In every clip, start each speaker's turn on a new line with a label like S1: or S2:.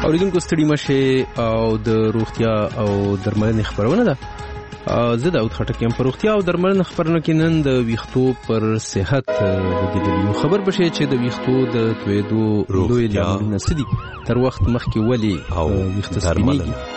S1: اوریدونکو ستړي مشه او د روغتیا او درملنې خبرونه ده. زه داود خټک یم. پر روغتیا او درملنې خبرونه کې نن د ویښتو پر صحت وګورئ. خبر بشي چې د ویښتو د تویدو لوی لاملونه څه دي، تر وخت مخکې ولې ویښته سپینېږي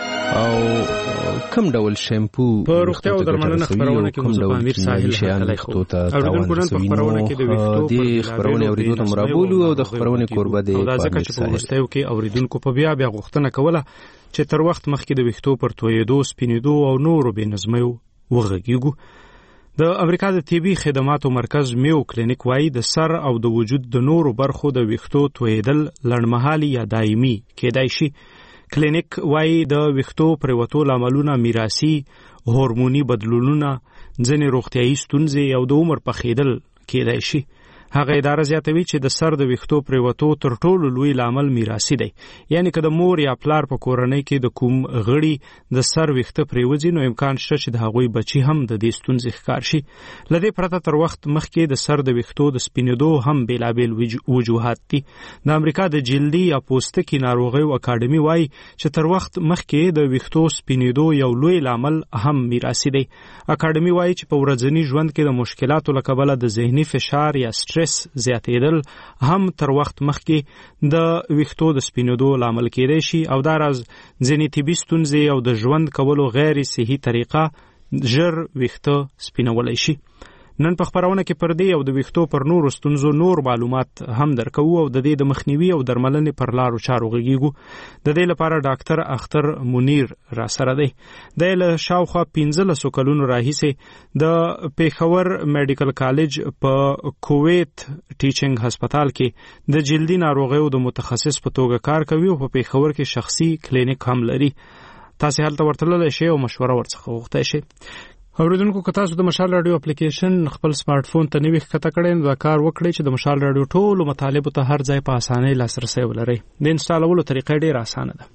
S1: او کوم ډول شیمپو
S2: په روغتیا او درملنې خبرونه کې مصطفی امیر ساحل
S1: ویښتو ته تاوان رسوي. د خبرونه اوریدو ته مرابولو او د خبرونه کوربه دی.
S2: دا ځکه چې په وروستیو کې اوریدونکو په بیا غوښتنه کوله چې تر وخت مخکې د ویښتو پر تویدو، سپینېدو او نورو بې نظمیو وغږیږو. د امریکا د طبي خدماتو مرکز میو کلینیک وایي د سر او د وجود د نورو برخو د ویښتو تویدل لنډمهالي یا دایمي کېدای شي. کلینیک وایي د ویښتو پرېوتو لاملونه میراثي، هورموني بدلونونه، ځینې روغتیایي ستونزې او د عمر پخېدل کېدای شي. هغه اداره زیاتوي چې د سر د ویښتو پرېوتو تر ټولو لوی لامل میراثي دی. یعنی که د مور یا پلار په کورنۍ کې د کوم غړي د سر ویښته پرېوځي نو امکان شته چې د هغوی بچي هم د دې ستونزې ښکار شي. له دې پرته تر وخت مخکې د سر د ویښتو د سپینېدو هم بېلابېل وجوهات دي. د امریکا د جلدي یا پوستکي ناروغیو اکاډمي وایي چې تر وخت مخکې د ویښتو سپینېدو یو لوی لامل هم میراثي دی. اکاډمي وایي چې په ورځني ژوند کې د مشکلاتو له کبله د ذهني فشار یا زیاتېدل هم تر وخت مخکې د ویښتو د سپینېدو لامل کېدای شي او دا راز ځینې طبي ستونزې او د ژوند کولو غیر صحي طریقه ژر ویښته سپینولی شي. نن په خبرونه کې پر دې او د ویښتو پر نورو ستونزو نور معلومات هم درکوو او د دې د مخنیوي او درملنې پر لارو چارو غږیږو. د دې لپاره ډاکټر اختر منیر را سره دی. د له شاوخوا 15 کلونو راهیسې د پیښور میډیکل کالج په کویت ټیچینګ هسپتال کې د جلدي ناروغیو د متخصص په توګه کار کوي او په پیښور کې شخصي کلینیک هم لري. تاسو هلته ورتللی شئ او مشوره ورڅخه غوښتلی شئ. اوریدونکو که تاسو د مشال رادیو اپلیکیشن خپل سمارټ فون ته نوی ښکته کړئ نو دا کار وکړئ چې د مشال رادیو ټولو مطالبو ته هر ځای په اسانۍ لاسرسی ولرئ. د انسټالولو طریقه ډېره اسانه ده.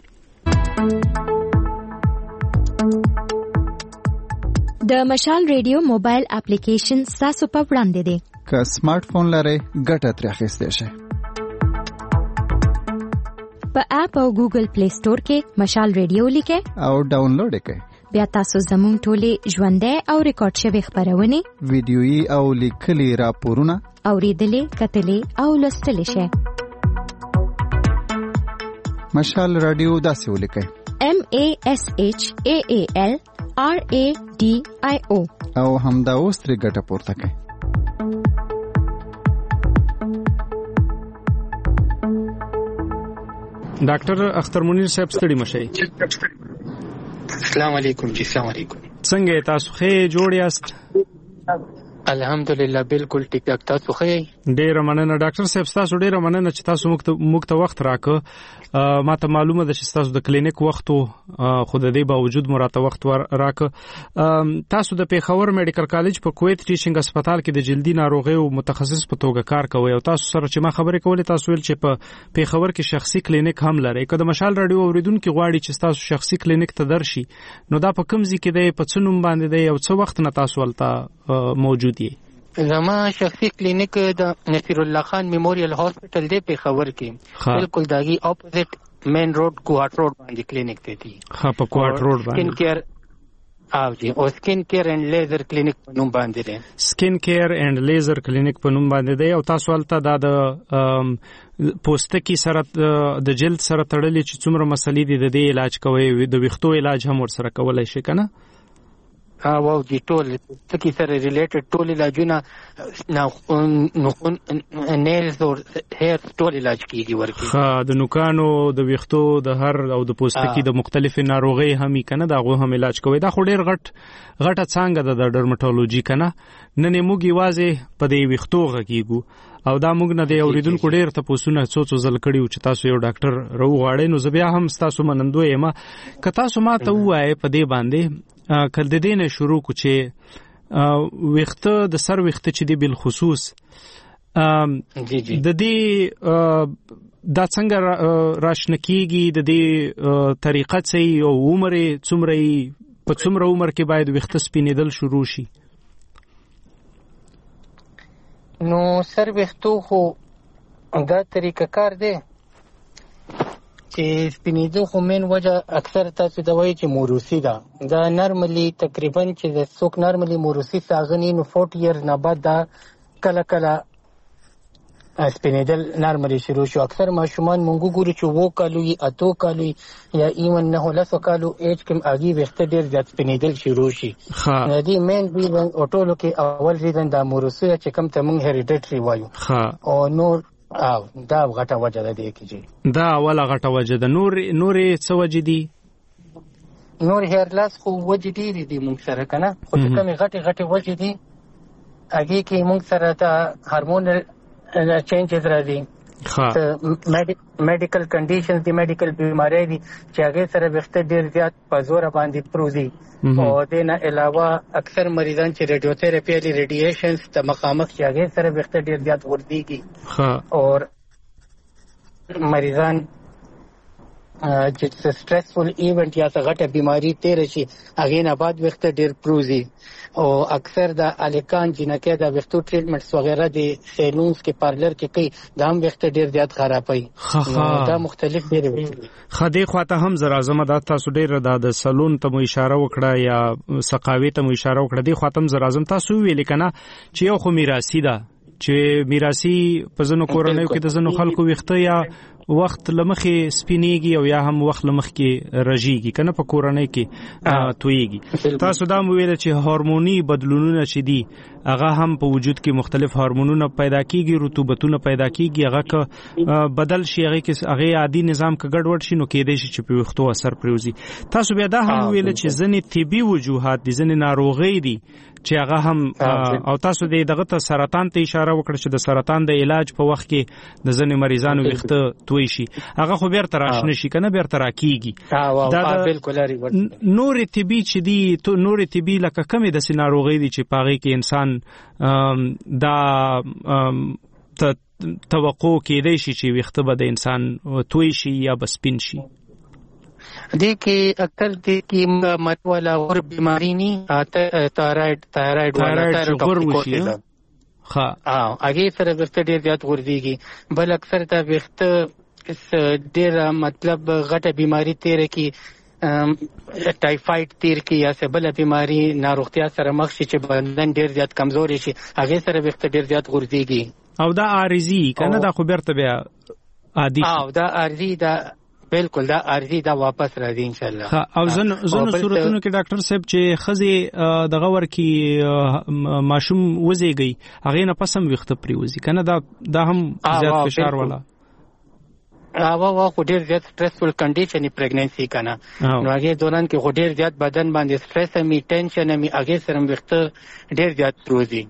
S3: د مشال رادیو موبایل اپلیکیشن ستاسو په وړاندې دی.
S4: که سمارټ فون لرئ ګټه ترې اخیستی شئ.
S3: په اپ او ګوګل پلی سٹور کې مشال رادیو لیکئ
S4: او ډاونلوډ یې کړئ.
S3: بیا تاسو زموږ ټولې ژوندۍ او ریکارډ شوې خبرونه،
S4: ویډیويي او لیکلي راپورونه
S3: اوریدلې، کتلې او لوستلې شئ.
S4: مشال رادیو داسې ولیکئ:
S3: MASHAAL RADIO
S4: او همدا اوس ترې ګټه پورته کړئ.
S2: ډاکټر اختر منیر صاحب ستړي مشئ.
S5: السلام علیکم جی. السلام علیکم.
S2: څنګه تاسو ښه جوړ یاست؟
S5: الحمدلله بالکل ټیک ټاک. تاسو ښه؟
S2: ډیره مننه ډاکټر صاحب، تاسو ډیره مننه چې تاسو موږ ته وخت راکړ. ما ته معلومه ده چې تاسو د کلینیک وخت خو د دې باوجود مراته وخت راکړ. تاسو د پیښور میډیکل کالج په کویت ټیچینګ هسپتال کې د جلدي ناروغیو متخصص په توګه کار کوي او تاسو سره چې ما خبرې کولې تاسو ویل چې په پیښور کې شخصي کلینیک هم لري. که د مشال رادیو اوریدونکو غواړي چې تاسو شخصي کلینیک ته درشي نو دا په کوم ځای کې دی، په څه نوم باندې دی او څه وخت نه تاسو ولته موجود یې؟
S5: زما شخصي کلینیک د نصیر الله خان میموریل هاسپټل دی پیښور کې، بالکل داغي اپوزیټ مین روډ کوارټ روډ باندې کلینیک دی.
S2: په کوارټ روډ باندې
S5: سکین کیر او سکین کیر اینڈ لیزر کلینیک په نوم باندې دی.
S2: سکین کیر اینڈ لیزر کلینیک په نوم باندې دی. او تاسو ولته د پوستکي سره د جلد سره تړلې چې څومره مسلې دي د دې علاج کوي، د ویښتو علاج هم ورسره کولای شي کنه؟
S5: واو جی ټول تکي سره ریلیټډ ټول علاجونه نیلز او هیر ټول علاج کیږي ورکی.
S2: د نوکانو، د ویښتو، د هر او د پوستکي د مختلفو ناروغي هم کنه دغه هم علاج کوي. دا خو ډیر غټه څنګه د ډرمټولوژي کنه. نن موږ یوازې په دې ویښتو غږیږو او دا موږ نه دی اوریدونکو ډیر تاسو څو ځل کړیو چې تاسو یو ډاکټر راوغواړئ نو زه بیا هم تاسو منندوی یم. که تاسو ما ته وایي په دې باندې کله د دې نه شروع کو چې ویښته د سر ویښته چې دی بل خصوص د دې دا څنګه راشنه کیږي، د دې طریقه څه او عمر څومره په څومره عمر کې باید ویښته سپینېدل شروع شي؟
S5: نو سر ویښتو خو دا طریقه کار دی چې سپینېدو خو مین وجه اکثر تاسو دا وایي چې موروثي ده. دا نرملی تقریبا چې د څوک نرملی موروثي ساغني نو 40 years نه بعد دا کله کله سپینېدل نرملی شروع شو. اکثر ماشومان مونږ ګورو چې 2 کالو یا 8 کالو یا ایون 9 کالو ایج کې هغه وخت ډېر زیات سپینېدل شروع شي. د دې مین ریزن او ټولو کې اول ریزن دا موروثي چې کوم ته مونږ هریډیټري وایو او نور دا غټه وجه ده دی کې
S2: دا اوله غټه وجه ده. نور څه وجه دي؟
S5: نور هیر لاس خو وجه ډېرې دي مونږ سره کنه، خو چې کومې غټې وجه دي هغې کې مونږ سره ته هارمونل چینجز راځي، میډیکل کنډیشنز دي، میډیکل بیماری دي چې هغې سره ویښته ډېر زیات په زوره باندې پروزي. او دې نه علاوه اکثر مریضان چې ریډیوتراپي دي ریډیشنز ته مخامخ چې هغې سره ویښته ډېر زیات غورځېږي. او مریضان چې سټریسفل ایونټ یا څه غټه بیماری تېره شي هغې نه بعد ویښته ډېر پروزي. او اکثر د الکان جنکې د ویښتو ټریټمنټس وغیره د سیلونز کې پارلر کې کوي دا هم ویښته ډېر زیات خرابوي. دا مختلف ډېرې وي.
S2: دې خواته هم زه راځم. دا تاسو ډېر د سلون ته مو اشاره وکړه یا سقاوي ته مو اشاره وکړه. دې خواته هم زه راځم. تاسو ویلې که نه چې یو خو میراثي ده، چې میراثي په ځینو کورنیو کې د ځینو خلکو ویښته یا وخت لمخې سپینېږي او یا هم وخت لمخې رژېږي که نه په کورنۍ کې تویېږي. تاسو دا مو ویله چې هورموني بدلونونه چې دي هغه هم په وجود کې مختلف هورمونونه پیدا کېږي، رطوبتونه پیدا کېږي، هغه که بدل شي هغې عادي نظام که ګډوډ شي نو کېدی شي چې په ویښتو اثر پرېوځي. تاسو بیا دا هم ویله چې ځینې طبي وجوهات دي، ځینې ناروغۍ دي چې هغه هم او تاسو دغه ته سرطان ته اشاره وکړه چې د سرطان د علاج په وخت کې د ځینې مریضانو ویښته توی شي هغه خو بیرته راشنه شي که نه بیرته راکېږي. نورې طبي چې دي نورې طبي لکه کمې داسې ناروغۍ دي چې په هغې کې انسان دا توقع کېدی شي چې ویښته به د انسان توی شي یا به سپین شي.
S5: دې کې اکثر دې کې مت والا غور بیماری ني تایرايډ والا
S2: غور
S5: هغه سره ویښته ډېر زیات غورځېږي. بل اکثر دا ویښته ډېر مطلب غټه بیماری تېره کې ټایفاید تیر کې یا څه بله بیماری ناروغتیا سره مخ شي چې بدن ډېر زیات کمزوري شي هغې سره ویښته ډېر زیات غورځېږي.
S2: او دا عارضي که نه دا خو بیرته بیا عادي شي.
S5: دا عارضي دا بالکل دا عارضي دا واپس راځي انشاءالله.
S2: او ځینو صورتونو کې ډاکټر صاحب چې ښځې دغه ورکي ماشوم وزېږي هغې نه پس هم ویښته پرېوځي که نه دا هم زیات فشار والا
S5: خو ډېر زیات سټریسفل کنډیشن یې پریګننسي که نه نو هغې دوران کې خو ډېر زیات بدن باندې سټریس هم ټینشن هم هغې سره هم ویښته ډېر زیات پروځي.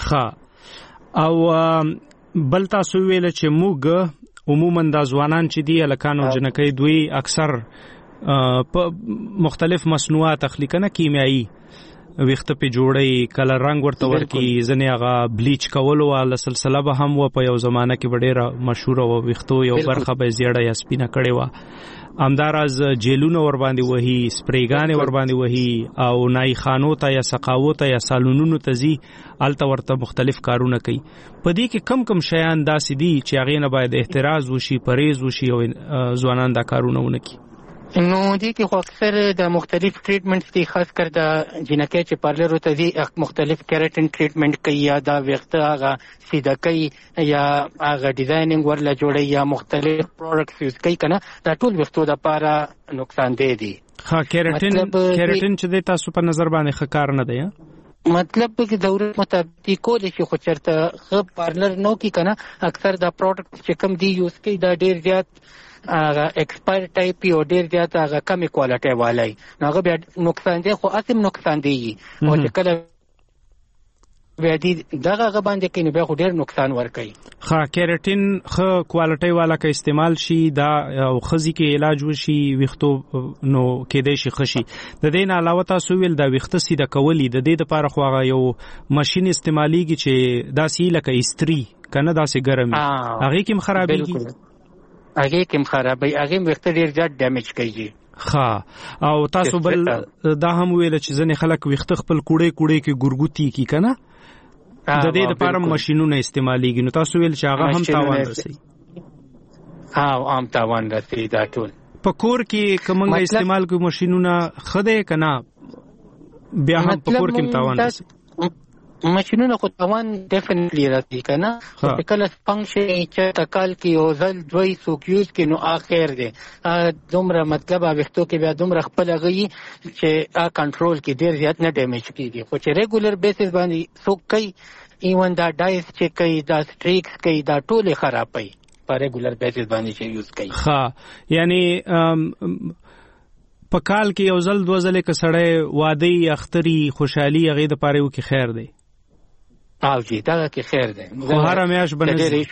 S2: او بل تاسو ویله چې موږ عموما دا ځوانان چې دي هلکان او جنکۍ دوی اکثر په مختلف مصنوعات اخلي که نه کیمیایي ویښته پې جوړوي کله رنګ ورته ورکړي ځینې هغه بلیچ کولو واله سلسله به هم وه په یو زمانه کې به ډېره مشهوره وه ویښتو یو برخه به یې زیړه یا سپینه کړې وه همداراز جیلونه ورباندې وهي سپریګانې ورباندې وهي او نایخانو ته یا سقاوو ته یا سالونونو ته ځي هلته ورته مختلف کارونه کوي. په دې کې کم شیان داسې دي چې هغې نه باید احتراز وشي پرهیز وشي او ځوانان دا کارونه ونه کړي.
S5: نو دې کې خو اکثر د مختلف ټریټمنټس دي خاص کر د جنکۍ چې پارلرو ته ځي مختلف کیراټین ټریټمنټ کوي یا دا ویښته هغه سیده کوي یا هغه ډیزاینینګ ورله جوړوي یا مختلف پروډکټس یوز کوي که نه دا ټول ویښتو دپاره نقصان دی.
S2: کیراټین چې دی تاسو په نظر باندې ښه کار نه دی
S5: مطلب کې ضرورت مطابق کولی شي خو چېرته ښه پارلر نه وکړي که نه اکثر دا پروډکټ چې کوم دی یوز کوي دا ډېر زیات هغه ایکسپایر ټایپ او ډېر زیات هغه کمې کوالټۍ والی نو هغه بیا نقصان دی خو هسې نقصان دیږي او چې کله بیا دغه هغه باندې کوي نو بیا خو ډېر نقصان ورکوي.
S2: کیراټین ښه کوالټۍ والا که استعمال شي دا او ښځې کې علاج وشي ویښتو نو کېدی شي ښه شي. د دې نه علاوه تاسو ویل دا ویښته سیده کولی د دې دپاره خو هغه یو ماشین استعمالیږي چې داسې لکه استري که نه داسې ګرم وي هغې کې هم خرابېږي
S5: هغې کې هم خرابوي هغې هم ویښته ډېر زیات ډیمیج کوي.
S2: او تاسو بل دا هم ویله چې ځینې خلک ویښته خپل کوړی کې ګورګوتي کي که نه د دې دپاره ماشینونه استعمالیږي نو تاسو ویل چې هغه هم تاوان رسوي.
S5: عام تاوان رسي دا ټول.
S2: په کور کې کومه استعمال کوي ماشينونه خده کنا بیا هم په کور کې تاوان رسي؟
S5: ماشینونه خو تاوان ډیفینټلی راځي کنه، خو کله فنکشن چې تکال کې او ځل دوی سوک یوز کې نو اخر دی دومره مطلب وختو کې بیا دومره خپل غي چې کنټرول کې ډیر زیات نه ډیمیج کیږي. خو چې ریګولر بیسس باندې سوک کوي ایون دا ډایس چې کوي دا سټریکس کوي دا ټول خرابوي په ریګولر بیسس باندې چې یوز کوي.
S2: ها یعنی په کال کې یو ځل دوه ځله کې سړی واده اختری خوشحالي هغه د پاره و کې خیر دی
S5: او جی دا کې خیر دی.
S2: خو هر میاش بنځي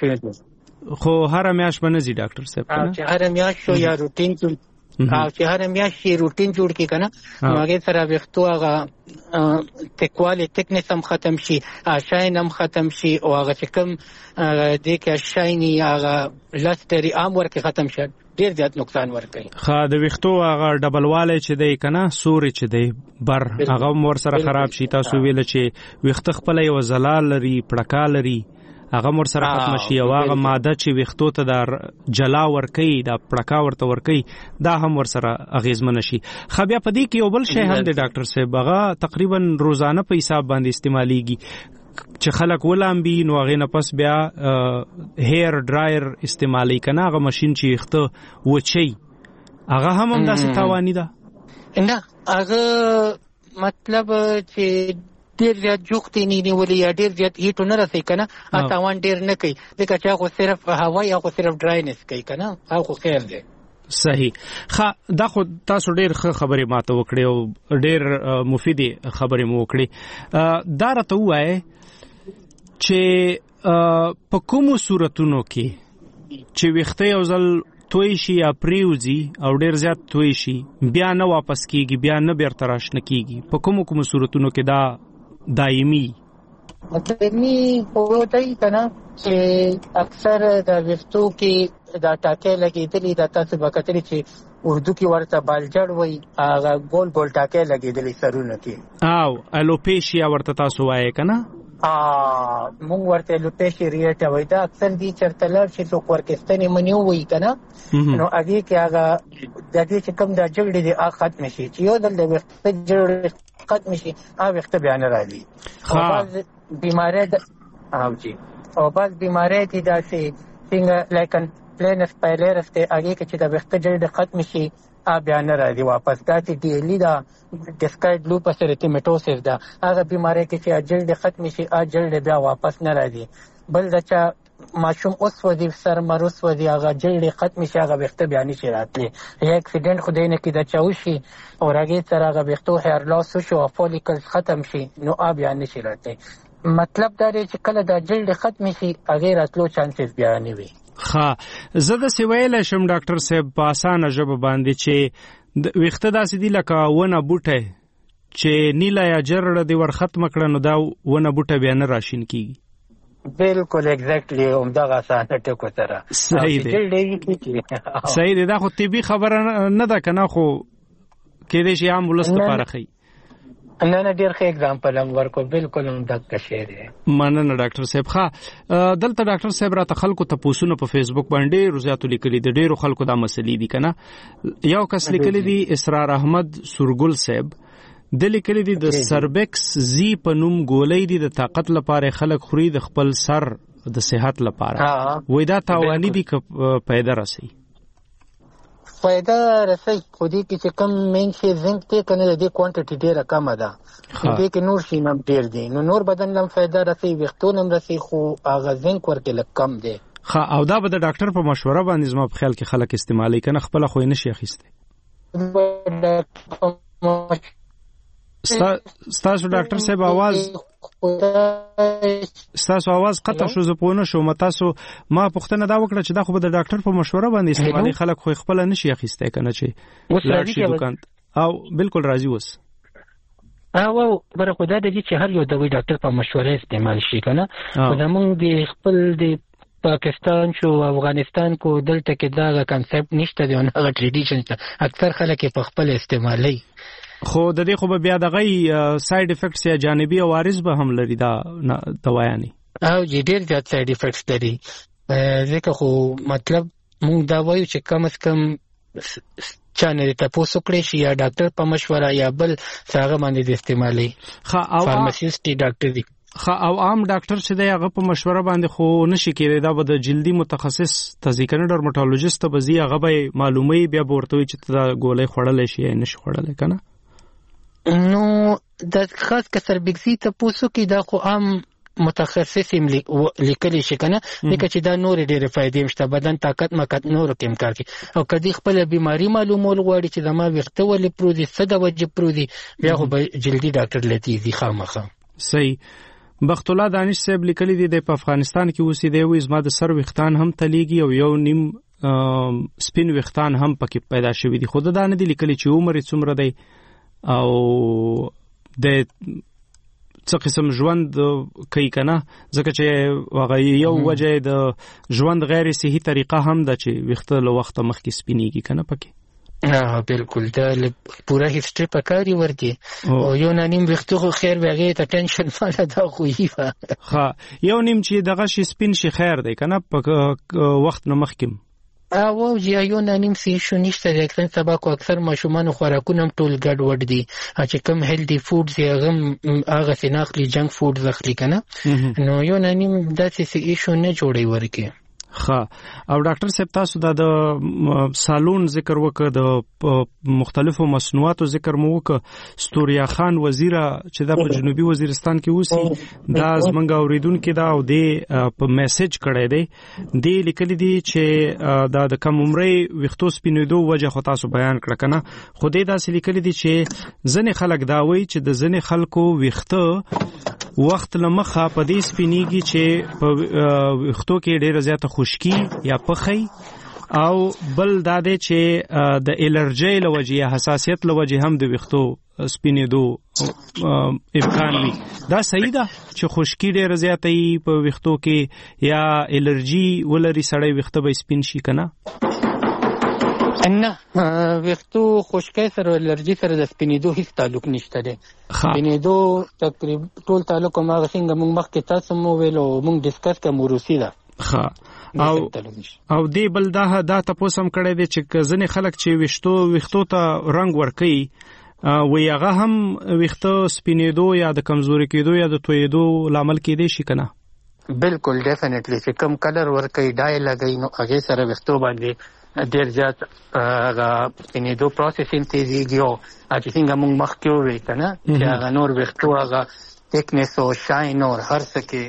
S2: ډاکټر صاحب
S5: او چې هر میاش شو یا روټین او چې هر میاش شي روټین جوړ کی کنه نو هغه سره وختو هغه تکواله تکنس هم ختم شي شاین هم ختم شي او هغه چې کوم د کې شایني هغه لستری عام ورکه ختم شي ډیر زیات نقصان ورکوي.
S2: خا د وختو هغه ډبل واله چې دی کنه سوري چې دی بر هغه ور سره خراب شي. تاسو ویل چې وخت خپل یو زلال لري پړکا لري هغه مر سره ختم شي او هغه ماده چې وختو ته د جلا ورکي د پړکا ورته ورکي دا هم ور سره اغیزمن شي. خو بیا پدې کې یو بل شی هم دی ډاکټر صاحب هغه تقریبا روزانه په حساب باندې استعماليږي چې خلک ولامبي نو هغه نه پس بیا هیر ډرایر استعمالي کنه هغه ماشين چې وخته وچي هغه هم داسې تاواني ده
S5: نه هغه مطلب چې ډیر زیات جوختي نه نیولې یا ډیر زیات هیټ نه رسي کنه تاوان ډیر نه کوي ځکه چې هغه صرف هوا یا صرف ډراینس کوي کنه هغه خیر دی.
S2: صحیح. دا خو تاسو ډیر خبرې ماته وکړې او ډیر مفیدې خبرې مو وکړې. دا راته وایي چې په کومو صورتونو کې چې وخته یو ځل توی شي یا پریوزي او ډیر زیات توی شي بیا نه واپس کیږي بیا نه بیرته راشنه کیږي په کومو صورتونو کې دا دایمي
S5: دایمي وایي کنه چې اکثر د وختو کې دا ټاکې لګېدلې د تاسو وکړې چې اردو کې ورته بالجړ وایي هغه ګول ګول ټاکې لګېدلې سرونه کې
S2: او الوپیشیا ورته تاسو وایي کنه
S5: مونږ ورته الوپیشیا وایي دا اکثر دي چرته لر چې څوک ورکستنې منیو وایي کنه نو هغه کې هغه د دې چې کوم د جګړې د ختم شي چې یو د وخت جوړ ختم شي هغه وخت بیان راځي او بعض بیماری او جی او بعض بیماری دي داسې څنګه لکه پلینس پایلرس ته هغه کې چې د وخت جوړ ختم شي بیان راځي واپس داسې ډیلی دا ډیسکایډ لوپس ریټیمیټوسس دا هغه بیماری کې چې جلد ختم شي جلد بیا واپس نه راځي. بل دا چې ماشوم اوس ودی سر مروس ودی هغه جلد ختم شي هغه وخت بیا نشي راتلی یا اکسیډنټ خدای نه کې دا چاوشي او هغه سره هغه وختو هیر لاس شو فولیکلز ختم شي نو بیا نشي راتلی. مطلب دا دی چې کله دا جلد ختم شي هغه راتلو چانسز بیا نه وي.
S2: زه د سویل شم ډاکټر صاحب په اسانه ژبه باندې چې وخت داسې دی لکه ونه بوټه چې نیله یا جرړه دی ور ختم کړه نو دا ونه بوټه بیا نه راشین کیږي.
S5: بالکل ایگزیکټلی همدغه اسانه ټکو سره
S2: صحیح دی. دا خو طبي خبره نه ده کنه خو کېدای شي عام ولست لپاره خي
S5: نه ډیر ښه اگزامپل هم ورکو بالکل هم دغه شی دی.
S2: مننه ډاکټر صاحب. دلته ډاکټر صاحب راته خلکو ته پوښتنه په فیسبوک باندې روزاتو لیکلي د ډیرو خلکو دا مسلې دي کنه. یو کس لیکلي دی اسرار احمد سورګل صاحب د لیکلي دی د سربکس زی په نوم ګولۍ دی د طاقت لپاره خلک خوري د خپل سر د صحت لپاره وای دا تاوانی دي که پیدا راسي
S5: فائدہ رسي خو دې کې چې کم مین شي زنک ته کنه د کوانټیټي ډیره کم ده دې کې نور شي نم ډیر دي نو نور بدن لم فائدہ رسي وختونم رسي خو هغه زنک ورته لک کم دي.
S2: او دا به د ډاکټر په مشوره باندې زما په خیال کې خلک استعمالي کنه خپل خو نه شي اخیسته. ستاسو ډاکټر صاحب ستاسو आवाज قطع شو زپونه شو متاسو ما پوښتنه دا وکړه چې دا خو به د ډاکټر په مشوره باندې استعمالي خلک خو خپل نشي اخیسته کنه چې لاړ شي دکان او بالکل راضي وس
S5: او بره خدای دې چې هر یو د ډاکټر په مشوره استعمال شي کنه زمونږ د خپل د پاکستان شو افغانستان کو دلته کې دا کانسپټ نشته دی او هغه ټریډیشن اکثر خلک په خپل استعمالي
S2: خو د دې خو به بیا دغه ساید افیکټس یا جانبي عوارض به هم لري دا دوايانې
S5: او ډېر زیات ساید افیکټس لري ځکه خو مطلب مونږ دا وایو چې کم از کم چا نه تاسو کړی شي یا ډاکټر په مشوره یا بل څنګه باندې د استعمالي فارماسیست ډاکټر دی
S2: او عام ډاکټر چې دی هغه په مشوره باندې خو نشي کېدای دا به د جلدي متخصص تذکرې ډرمټالوژیست به زی هغه به معلومي بیا ورته چې دا ګولې خوړلې شي یا نشي خوړلې کنه
S5: نو د خاص کسر بګزي ته پوسو کې دا خو عام متخصص لیکلی شي کنه لکه چې دا نور ډېر فائدې مشته بدن طاقت مکت نور کوم کار کوي او کدي خپل بیماری معلومول غواړي چې زما وخته ولې پرودي څه د وجه پرودي بیا خو جلدی ډاکټر لتی دي خامخا
S2: صحیح بخت الله دانش صاحب لیکلی دی په افغانستان کې اوسې دی وې زما د سر وختان هم تلیږي او یو نیم سپین وختان هم پکې پیدا شوی دي خود دا نه دی لیکلی چې عمر یې څومره دی او د څه قسم ژوند کوي کنه ځکه چې هغه یو وجه د ژوند غیر صحي طریقه هم ده چې وخت له وخت مخکې سپینیږي کنه پکې
S5: بالکل دا پورا هیستوري پکاري ورته او یو نیم وختو خیر وغه ته ټینشن فاله دا خوې
S2: ها یو نیم چې دغه شي سپین شي خیر دی کنه په وخت نه مخکې
S5: او یو نیم سي شو نشته د اکثر سبا کو اکثر ماشومان خوراکونه ټول ګډ وډ دي چې کم هیلدي فودز یا هغه سيناخلي جنک فودز اخلي کنه نو یو نیم داسې سي شو نه جوړي ورکه
S2: ها او ډاکټر صاحب تاسو دا د سالون ذکر وکړ د مختلفو مصنوعاتو ذکر مو وکړ ستوریا خان وزیر چې د جنوبي وزیرستان کې اوسي دا زمونږ اوریدونکو دا او د په میسج کړی دی د لیکلي دی چې دا د کم عمرې وختو سپینېدو وجه خو تاسو بیان کړ کنه خو دې دا لیکلي دی چې ځنې خلک دا وایي چې د ځنې خلکو وخته وخت لمخه په دې سپینیږي چې په وختو کې ډېر زیاته خشکی یا پخی او بل دا دی چې د الرجی لوجه یا حساسیت لوجه هم د وختو سپینېدو امکان وي دا صحیح ده چې خشکی ډېر زیاته په وختو کې یا الرجی ولري سړی وخته به سپین شي کنه
S5: نه وختو خشکای سره الرجی سره د سپینېدو هیڅ تعلق نشته دی سپینېدو تقریبا ټول تعلق ما څنګه موږ مخکې تاسو مو ویلو موږ ډیسکس کوم روسي ده
S2: ها او دی بل دا تاسو هم کړی دی چې ځنې خلک چې وختو ته رنگ ورکي وی هغه هم وختو سپینېدو یا د کمزوري کېدو یا د تویدو لامل کېدی شي کنه
S5: بالکل ډیفینټلی چې کم کلر ورکي ډای لګي نو هغه سره وختو باندې ډیر زیات هغه سپینېدو پروسیسینګ تیزیږي او چې څنګه موږ مخکې وویل کنه چې هغه نور وختو هغه تکنس او شاین او هر څه کې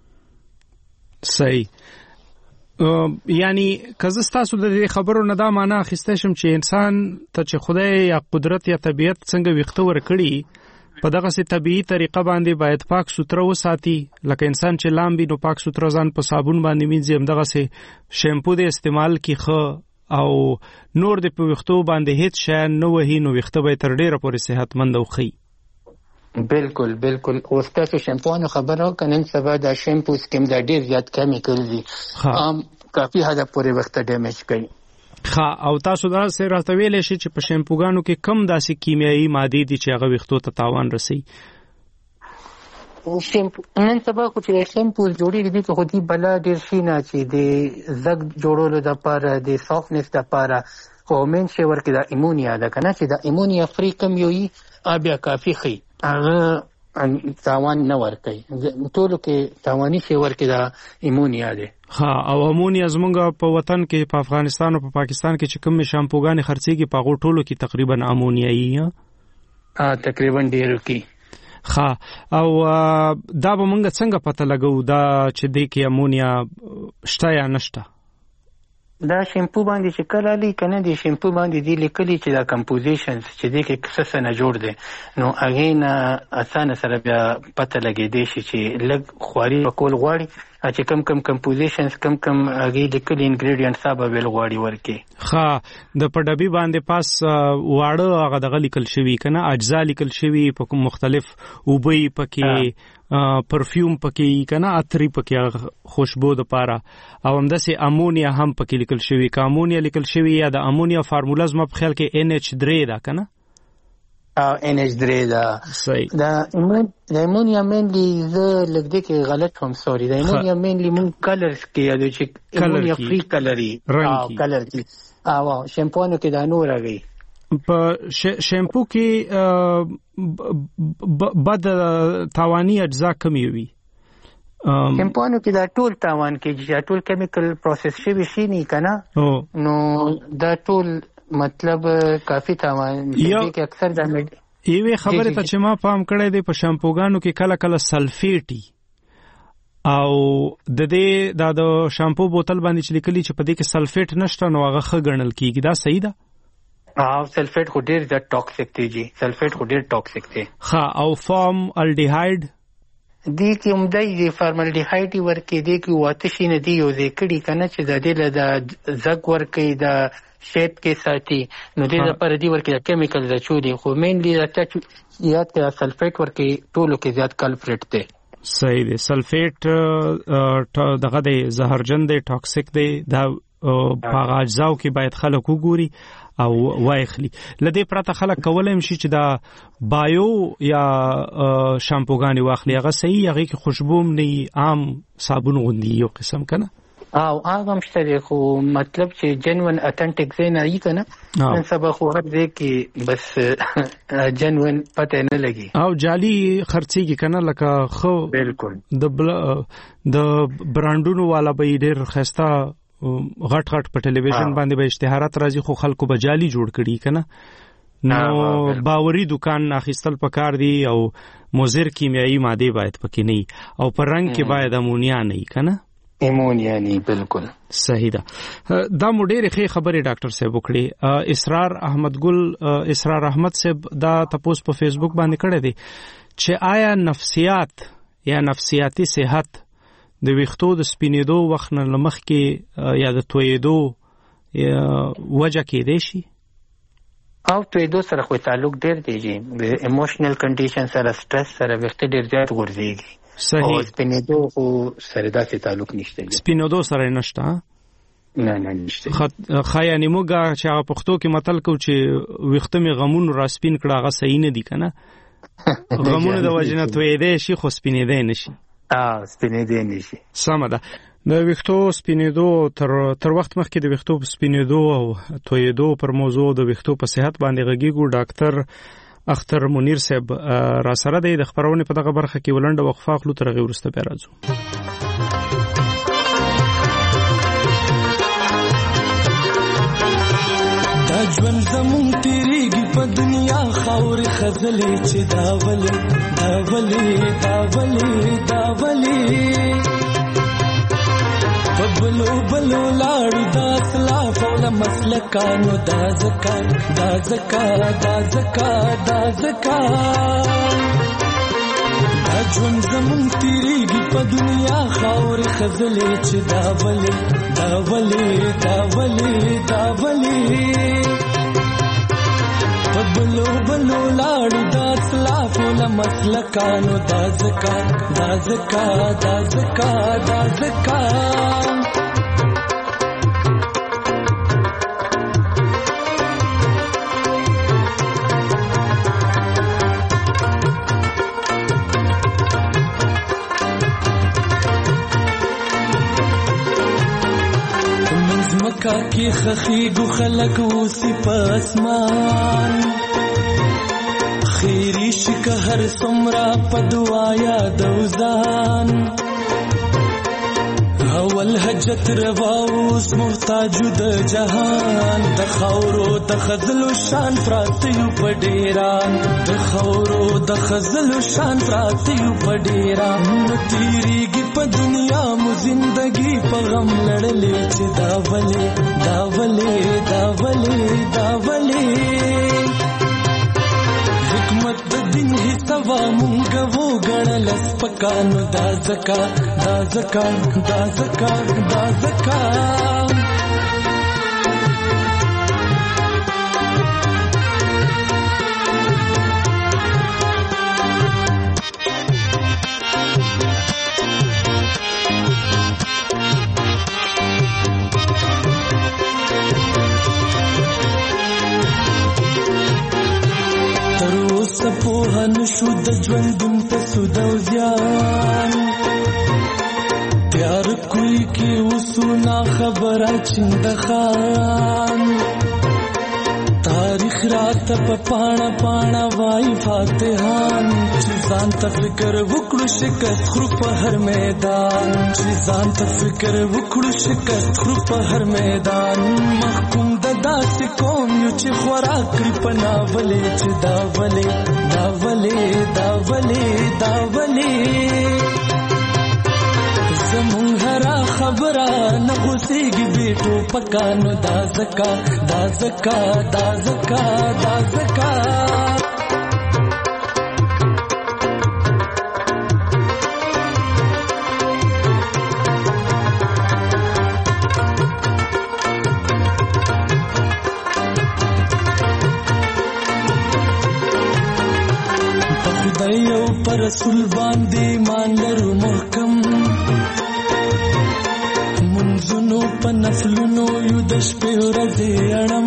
S2: صحیح یعنی کزه تاسو د خبرو نه دا معنا اخیسته شم چې انسان ته چې خدای یا قدرت یا طبیعت څنګه وخته ورکړي په دغه سي طبيعي طریقه باندې باید پاک سوتره وساتي لکه انسان چې لامبي نو پاک سوتره ځان په صابون باندې مینځي هم دغه سي شیمپو د استعمال کی خو او نور د په وختو باندې هیڅ شی نه وهي نو وخته به تر ډیره پورې صحتمند او خي
S5: بالکل او تاسو شیمپو نو خبرو کنن سبا دا شیمپو سکم دا ډیر زیات کیمیکل دي کافي حد پورې وخت ډیمیج کوي
S2: او تاسو دا سره راته ویلې شي چې په شیمپوګانو کې کم داسې کیمیاوي ماده دي چې هغه وختو ته تاوان رسي
S5: شیمپو نن سبا خو چې شیمپو جوړیږي دي خو دې بلا ډیر شي نه چې د زګ جوړولو د لپاره د سافټنس د لپاره خو مين شي ورکې د ایمونیا ده کنه چې د ایمونیا فری کم یوي بیا کافي خي هغه تاوان نه ورکي ټولو کې تاواني شي ورکې د ایمونیا ده
S2: او امونیا زمونږ په وطن کې په افغانستان او په پاکستان کې چې کوم شامپوګانې خرڅيږي په غو ټولو کې تقریبا امونیایي
S5: تقریبا ډیرو کې
S2: او دا به مونږ څنګه پته لګو دا چې د کې امونیا شته یا نشته
S5: دا شیمپو باندې چې کله لې کنه دی شیمپو باندې دی لیکلي چې دا کمپوزیشنز چې د کې څه نه جوړ دي نو هغه نه اسانه سره بیا پته لګې دی چې لګ خواري کول غواړي چې کم کمپوزیشنز کم هغه لیکلي انګریډینټس به ویل غواړي ورکه
S2: د پډبي باندې پاس واړه هغه د لیکل شوی کنه اجزا لیکل شوی په کوم مختلف اوبې پکې پرفیوم پکې کنه اتری پکې خوشبو د پاره او همداسې امونیا هم پکې لیکل شوی کا امونیا لیکل شوی یا د امونیا فارمولا زما په خیال کې NH3 دا کنه
S5: NH3 دا
S2: صحیح
S5: دا ایمونیا مینلی زه لږ دې کې غلط هم سوري دا ایمونیا مینلی مونږ کلرز کې یادو چې ایمونیا فری کلري کلر کې او شیمپونو کې دا نور راغی
S2: په شیمپو کې بد تاواني اجزا کمی وي
S5: شیمپونو کې دا ټول تاوان کې چې ټول کیمیکل پروسس شوی شي نه کنه نو دا ټول مطلب کافی تاوان کې اکثر دا
S2: یوه خبره ته چې ما پام کړی دی په شامپوګانو کې کله کله سلفیټي او د دې د شامپو بوتل باندې چې لیکلي چې په دې کې سلفیټ نشته نو هغه ښه ګڼل کیږي دا صحیح ده
S5: سلفیټ خو ډیر زیات ټاکسیک دی جی سلفیټ خو ډیر ټاکسیک دی
S2: ها او فارم الډیهاید
S5: دی کې عمدای فارمالډیهاید ورکې دی کې واته شي نه دی یو ځکړي کنه چې د دې له زګ ورکې د شیپ کې ساتي نو دې لپاره دی ورکې کیمیکل د چودي خو مینلی راته یاد کړه سلفیټ ورکې ټولو کې زیات کلپریټ دی
S2: صحیح دی سلفیټ دغه دی زهرجن دی ټاکسیک دی دا په اجزاو کې باید خلک وګوري او وایخلی لدې پرته خلک کولای شي چې دا بایو یا شامپوګانی واخلي هغه صحیح هغه کې خوشبو نه عام صابون غوندي یو قسم کنه
S5: او هغه مشته خو مطلب چې جنون اتنټیک زین ای کنه نن سبا خو هر دې کې بس جنون پته نه لګي
S2: او جعلی خرڅيږي کنه لکه خو
S5: بالکل
S2: د برانډونو والا به ډېر خسته غټ په ټلویزیون باندې به اشتهارات راځي خو خلکو به جعلی جوړ کړي کنه نو باوري دکان اخیستل پکار دی او مضر کیمیاوي ماده باید پکې نه او پر رنگ کې باید امونیا نه کنه
S5: امونیا نه بالکل
S2: صحیح ده دا مو ډېرې ښې خبرې ډاکټر صاحب وکړي اسرار احمد صاحب دا تاسو په فیسبوک باندې کړی دی چې آیا نفسیات یا نفسیاتی صحت د ویښتو د سپینېدو وخت نه لمخ کې یا د تویېدو وجه کېدای شي
S5: او تویېدو سره خو تعلق ډېر دی جی د ایموشنل کنډیشن سره سټرس سره ویښته ډېر زیات غورځېږي
S2: صحیح
S5: او سپینېدو خو سره داسې تعلق نشته
S2: سپینېدو سره نشته
S5: نه نشته
S2: خا یعنې موږ چې هغه پښتو کې متل کوو چې ویښته مې غمونو را سپین کړه هغه صحیح نه دي که نه غمونو د وجې نه تویېدی شي خو سپینېدی نه شي
S5: سپینېدی نه شي
S2: سمه ده د ویښتو سپینېدو تر وخت مخکې د ویښتو سپینېدو او تویېدو پر موضوع د ویښتو په صحت باندې غږیږو ډاکټر اختر منیر صاحب را سره دی د خپرونې په دغه برخه کې ولنډه وقفه اخلو تر هغې وروسته بیا راځو
S6: دا ژوند زمونږ تېرېږي په دنیا خاورې خزلې چې دا ولې په بلو لاړو دا اسلاف او له مسلکانو دا زکا دا ژوند زمونږ تېرېږي په دنیا خاورې خزلې چې دا ولې په بلو لاړو دا اسلاف او له مسلکانو دا زکا مکا کی خخیگو خلق اوسی پا اسمان خیری شکا هر سمرا پا دعایا دوزان اول حجت رواوس محتاجو د جهان د خاورو د خزلو شان پراتیو پډیران د خاورو د خزلو شان پراتیو پډیران نو تیریږي په دنیا مو زندگی په غم لړلې چې دا ولې حکمت د دین حسابا مونږ وګڼل سپکانو دا زکا تر نشو د ژوندون ته سود او زیان پیار کوئی کی وسونا خبره چندخان تاریخ رات په پاڼه پاڼه وای فاتحان چې ځان ته فکر وکړو شکست خرو په هر میدان چې ځان ته فکر وکړو شکست خرو په هر میدان محکوم د داسې قوم یو چې خوراک کړي په ناولې چې دا ولې زمون هرا خبره نه غوسیږي بیٹو پکانو دا زکا په خدای او پر رسول باندې مان لرو محکم منځونو په نفلونو یو د شپې ورځې اړم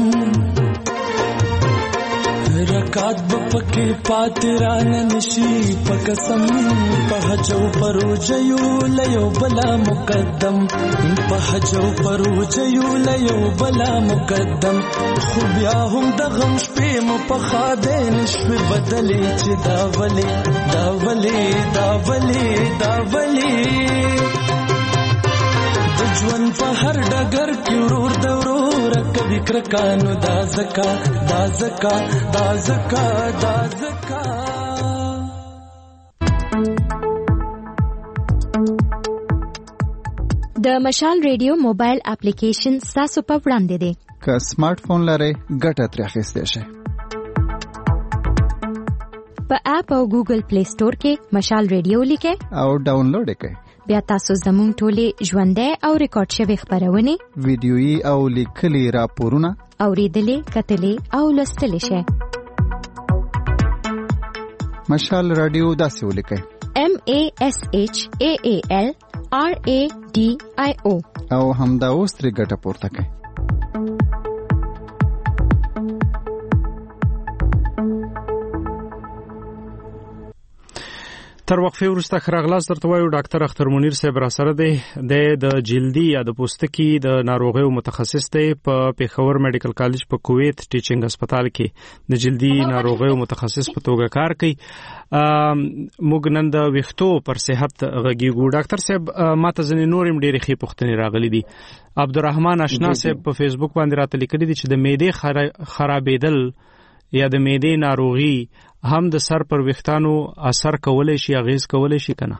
S6: رکعت به پکې پاتې رانه نشي په قسم په حج او په روژه یو له یو بلا مقدم په حج او په روژه یو له یو بلا مقدم خو بیا هم د غم شپې مو په خاده نشوې بدلې چې دا ولې ژوند په هر ډګر کې ورور د ورور کوي کرکانو دا زکا
S3: د مشال ریډیو موبایل اپلیکیشن تاسو په وړاندې دی
S4: که سمارټ فون لرئ ګټه ترې اخیستی شئ
S3: په اپ او ګوګل پلی سٹور کې مشال ریډیو لیکئ
S4: او ډاونلوډ یې کړئ
S3: بیا تاسو زموږ ټولې ژوندۍ او ریکارډ شوې خبرونه
S4: ویډیويي او لیکلي راپورونه
S3: اوریدلې کتلې او لوستلې شئ
S4: مشال رادیو داسې ولیکئ
S3: MASHAALRADIO
S4: او همدا اوس ترې ګټه پورته کړئ
S2: تر وقفه وروسته خراغلاس درته وایو ډاکټر اختر منیر صاحب را سره دی د جلدی یا د پوستکي د ناروغیو متخصص دی په پیښور میډیکل کالج په کویت ټیچینګ هسپتال کې د جلدی ناروغیو متخصص په توګه کار کوي موږ نن د ویښتو پر صحت غږیږو ډاکټر صاحب ماته ځنې نورم ډېرې ښې پوښتنې راغلي دي عبدالرحمن اشنا صاحب په فیسبوک باندې راته لیکلي دي چې د معدې خرابېدل یا د معدې ناروغي هم د سر پر ویښتانو اثر کولای شي اغیز کولای شي کنه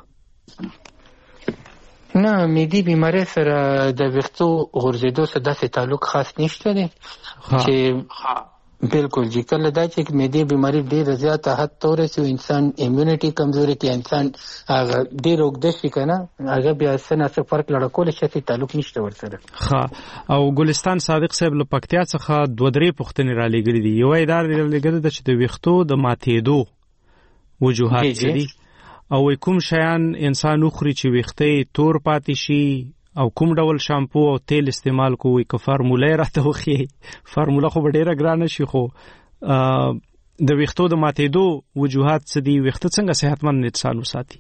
S5: نه معدې بیماری سره د ویښتو غورځېدو سره داسې تعلق خاص نشته دی چې بالکل جی کله دا چې معدې بیماری ډېره زیاته حد ته ورسي انسان امیونټي کمزوري کې انسان هغه ډېر اوږده شي کنه هغه بیا څه فرق لړکول شي تعلق نشته ورسره
S2: ښه او ګلستان صادق صاحب له پکتیا څخه 2-3 پوښتنې را لېږلې دي یو یې دا لېږلې ده چې د ویښتو د ماتېدو وجوهات څه دي او کوم شیان انسان وخوري چې ویښته تور پاتې شي او کوم ډول شامپو او تیل استعمال کوي که فارموله راته وخی فارموله خو ډیره ګرانه شي خو د ویښتو د ماتېدو وجوهات څه دي ویښته څنګه صحتمند اتصال وساتي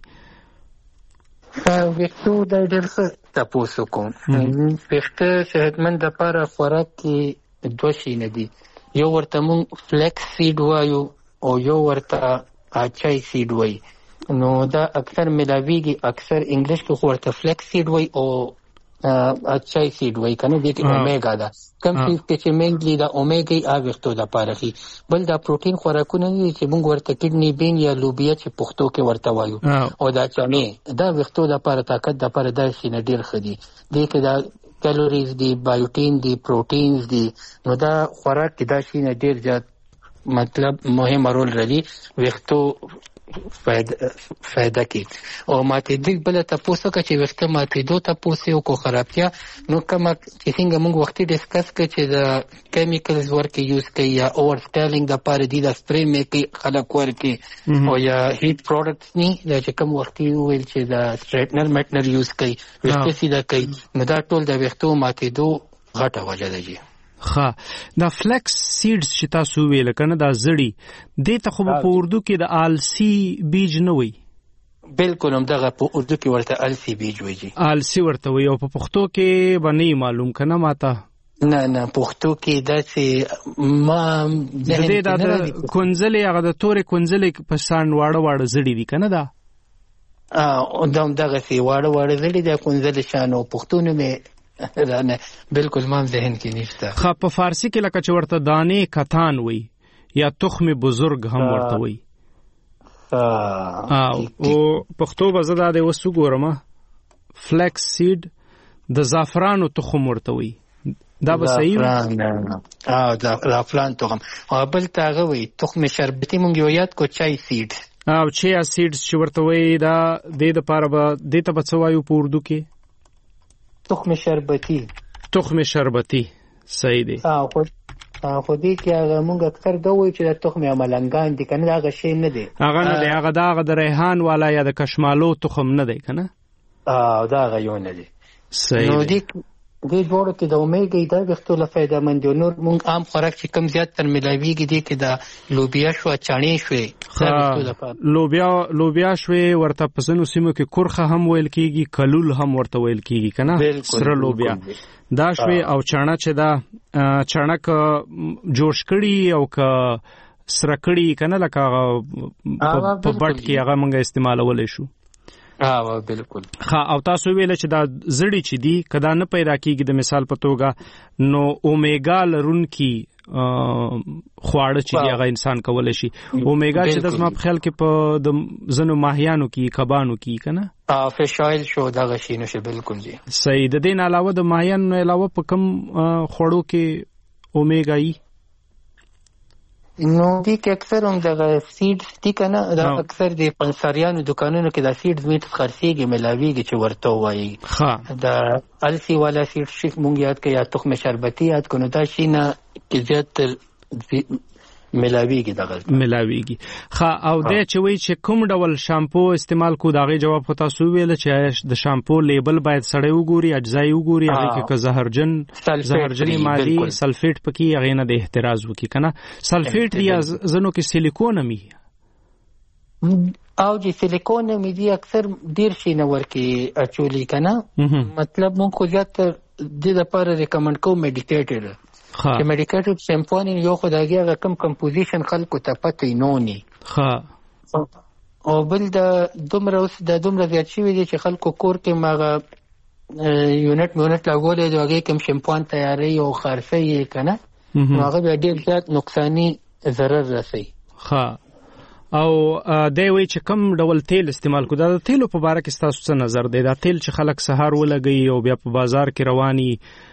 S5: ویښتو د ډېر ښه تاسو کوم ویښته صحتمند لپاره خوراک کې دوه شیونه دي یو ورته مونږ فلیکس سیډ وایو او یو ورته اچای سیډ وایي نو دا اکثر ملاویږي اکثر انګلیش کې خو ورته فلیکس سیډ وایي او اچای سیډ وایي کنه دې کې اومیګا ده کم چې مینلی دا اومیګا ای ویښتو لپاره خي بل دا پروتین خوراکونه دي چې موږ ورته کډنی بین یا لوبیا چې پښتو کې ورته وایو او دا چمه دا ویښتو لپاره طاقت لپاره دا شي نه ډیر خدي دې کې دا کیلوریز دي بایوټین دي پروتینز دي نو دا خوراک کې دا شي نه ډیر زیات مطلب مهم رول لري ویښتو فائدہ کې او ماته دې بل ته پوسو چې وخت ماته دوه ته پوسو کو خرابتیا نو کوم چې څنګه موږ وختي ډیسکس کړ چې د کیمیکلز ورکه یوز کوي یا اور سټایلینګ د پاره دي د سپری مې کې خلک ورکه او یا هیټ پروډکټس نه چې کوم وختي ویل چې د سټریټنر میټنر یوز کوي وخت سیده کوي نو دا ټول د وختو ماته دوه غټه وجه ده جی
S2: ښه دا فلیکس سیډز چې تاسو ویل کنه دا زړی دې ته خو په اردو کې د آلسی بیج نه وي
S5: بالکل هم دغه په اردو کې ورته آلسی بیج وایي
S2: آلسی ورته وي او په پښتو کې باندې معلوم کنه ماته
S5: نه پښتو کې داسې ما
S2: د دې د کونځلې هغه د تورې کونځلې په سان واړه زړی دي کنه دا
S5: دغه سی واړه زړی د کونځلې شان او پښتو نه رانه بالکل ما ذهن کې نشته.
S2: خو په فارسی کې لکه چې ورته دانې کتان وي یا تخم بزرگ هم ورته وي او پښتو به زه دا د وسو ګورم فلیکس سیډ د زعفرانو تخم ورته وي دا به صحیح
S5: دا زعفران تخم او بل تاغه وي تخم شربتي مونږ یو یاد کو چای سیډ
S2: او چیا سیډز چې ورته وي دا د لپاره به د ته بچوایو په اردو کې
S5: تخم شربتی صحیح دی خو دې کې هغه مونږ اکثر دا وایو چې د تخم عملنګان دي کنه هغه شی نه دی
S2: هغه نه دی هغه د ریحان والا یا د کشمالو تخم نه دی کنه
S5: دا هغه یو نه دی
S2: صحیح دی
S5: دې دوړو کې د اومیګا دا وختو له فائدہ مند نور مونږ عام خوراک چې کم زیات تر ملاویږي دي کې دا لوبیا شو چانی شوې
S2: لوبیا شوې ورته پسنو سیمو کې کورخه هم ویل کیږي کلول هم ورته ویل کیږي کنه سره لوبیا دا شوې او چاڼه چې دا چاڼک جوش کړي او ک سره کړي کنه لکه په بټ کې هغه مونږه استعمالولې شو
S5: بالکل
S2: او تاسو ویل چې دا زړی چې دی کدا نه پیدا کیږي د مثال په توګه نو اومیګا لرونکي خواړه چې دی هغه انسان کولای شي اومیګا چې د زما په خیال کې په د زنو ماهیانو کې کبانو کې کنه
S5: فش آیل شو دا غشي نو شه بالکل جی
S2: صحیح د دین علاوه د ماهیانو علاوه په کم خوړو کې اومیګا ای
S5: نو دې کې اکثر هم دغه سیډز دي کنه دا اکثر د پنساریانو دکانونو کې دا سیډز میټ خرڅيږي ملاویږي چې ورته وایي دا السی والا سیډ شیک مونږ یاد کې یا تخم شربتی یاد کنو دا شي نه کې زیات ملاویږي دغه
S2: ملاویږي او دې چې وایي چې کوم ډول شامپو استعمال کو داغه جواب خو تاسو ویل چې د شامپو لیبل باید سړی وګوري اجزای وګوري هغه کې زهرجن مادي سلفیټ پکې هغه نه د احتراز وکي کنه سلفیټ یا زنو کې سیلیکون می
S5: او چې سیلیکون می دي اکثر ډیر شي نه ورکی اچولي کنه مطلب مونږ خو زیات د لپاره ریکمند کوم میډیکیټر چې میډیکیټر شیمپو نه یو خدایي هغه کم کمپوزیشن خلکو ته پته نه ني او بل د دومره زیات شي دي چې خلکو کور کې ماغه یونټ لاګولې دی هغه کم شیمپو تیاری او خرڅي کنه هغه ډیر زیات نقصانی ضرر رسي
S2: او دی وی چې کم ډول تیل استعمال کو دا تیلو په باره کې تاسو څه نظر دی دا تیل چې خلک سهار ولګي او بیا په بازار کې رواني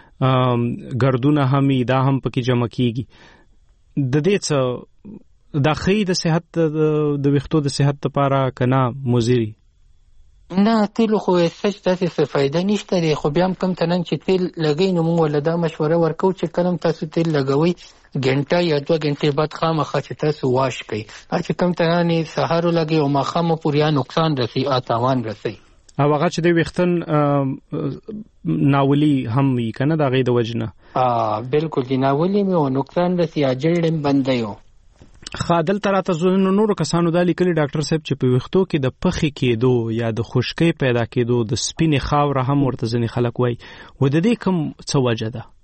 S2: ګردونه همي دا هم پکې جمع کیږي د دې څه د خې د صحت د وختو د صحت لپاره کنا مضری
S5: نه تیل خو هیڅ څه فائدہ نشته دی خو بیا هم کم تنن چې تیل لګی نو موږ ولدا مشوره ورکو چې کلم تاسو تیل لګوي غنټه یا 2 غنټې بعد خامخا چې تاسو واش کړئ چې کم تنن سحر لګي او ماخامو پوریا نقصان رسي تاوان رسي
S2: او هغه چې د وختن ناولي هم وی کنه دا غي د وجنه
S5: بالکل دی ناولي مې او نقصان رسي اجړم بنديو
S2: خادل تراته زونه نور کسانو د لیکلي ډاکټر صاحب چې په وختو کې د پخې کېدو یا د خشکۍ پیدا کېدو د سپینې خاور هم ورته ځنې خلک وای و د دې کوم څه وجه ده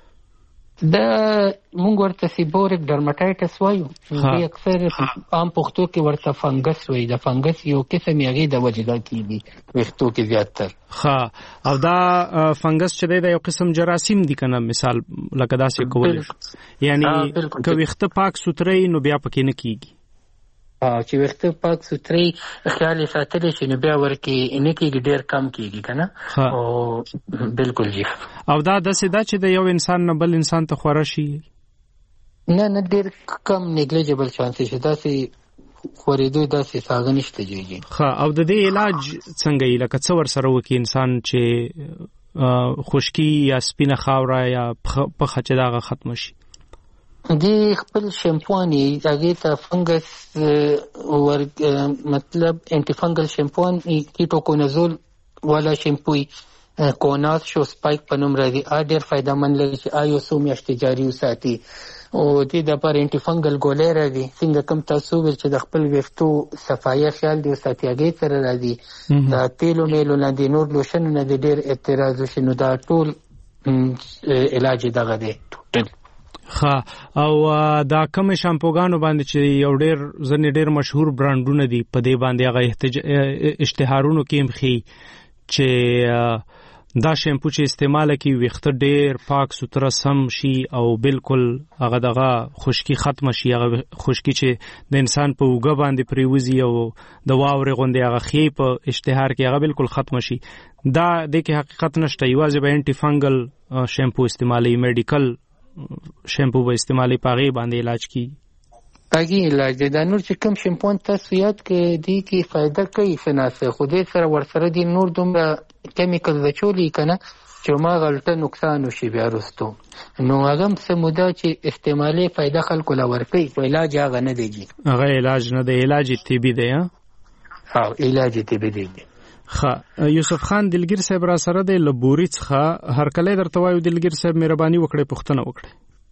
S5: د مونږ ورته سیبورک ډرماټایټس وایو چې اکثر عام پښتو کې ورته فنګس وایي د فنګس یو قسم یې د وجدا کیږي وختو کې زیاتره
S2: او دا فنګس چې دی یو قسم جراثیم دي کنه مثال لکه داسې کول یعنی که وخت پاک سوتري نو بیا پکې نه کیږي
S5: چې وخت پاک سوتري خیال ساتل شي نو بیا ورکی ان کې ډیر کم کیږي کنه او بالکل جی
S2: او دا داسې دا چې د یو انسان نه بل انسان ته خورا شي
S5: نه ډیر کم نیګلیجبل چانس شي داسې خورېدو داسې ساغه نشته جیږي
S2: او د دې علاج څنګه یې لکه څور سره وکي انسان چې خشکی یا سپینه خاوره یا په خچ داغه ختم شي
S5: دی خپل شیمپوانی هغه ته فنګس مطلب انټي فنګل شیمپوان کیټوکونازول والا شیمپوی کوناس شو سپایک په نوم راځي. ډېر فایدهمند لري چې یو څو میاشتې جاري وساتي. او دې دپاره انټي فنګل ګولۍ راځي. څنګه کوم تاسو ویل چې د خپل ویښتو صفایي خیال دی وساتي، هغې سره راځي. د تیلو میلو نه د نور لوشنو نه د ډېر اعتراض وشي، نو دا ټول علاج دغه دی.
S2: ښه، او دا کوم شامپوګانو باندې چې یو ځینې ډېر مشهور برانډونه دي، په دې باندې هغه اشتهارونو کې هم ښیي چې دا شیمپو چې استعمال کی ویښته ډېر پاک سوتره سم شي او بالکل هغه دغه خشکی ختم شي. هغه خشکی چې د انسان په اوږه باندې پریوزي او د واورې غوندې هغه خې په اشتهار کې هغه بالکل ختم شي. دا د کې حقیقت نشته. یوازې به انټي فنګل شیمپو استعمالي، میډیکل شیمپو به استعمالي، پاغي باندې علاج کی
S5: پاغي علاج دی. دا نور چې کوم شیمپو تاسو یاد کې دی کې فائدہ کوي سناسه خو دې سره ورسره دي نور دومره کیمیکل وچولي کنه چې ما غلطه نقصان وشي بیا وروسته. نو هغه څه موده چې استعمالي فائدہ خلکو لا ورکوي، علاج هغه نه دی.
S2: هغه علاج نه دی، علاج طبي دی.
S5: علاج طبي دی.
S2: ښه، یوسف خان دلګیر صاحب را سره دی لبوري څخه. هر کله درته وایو دلګیر صاحب مهرباني وکړئ پوښتنه وکړئ.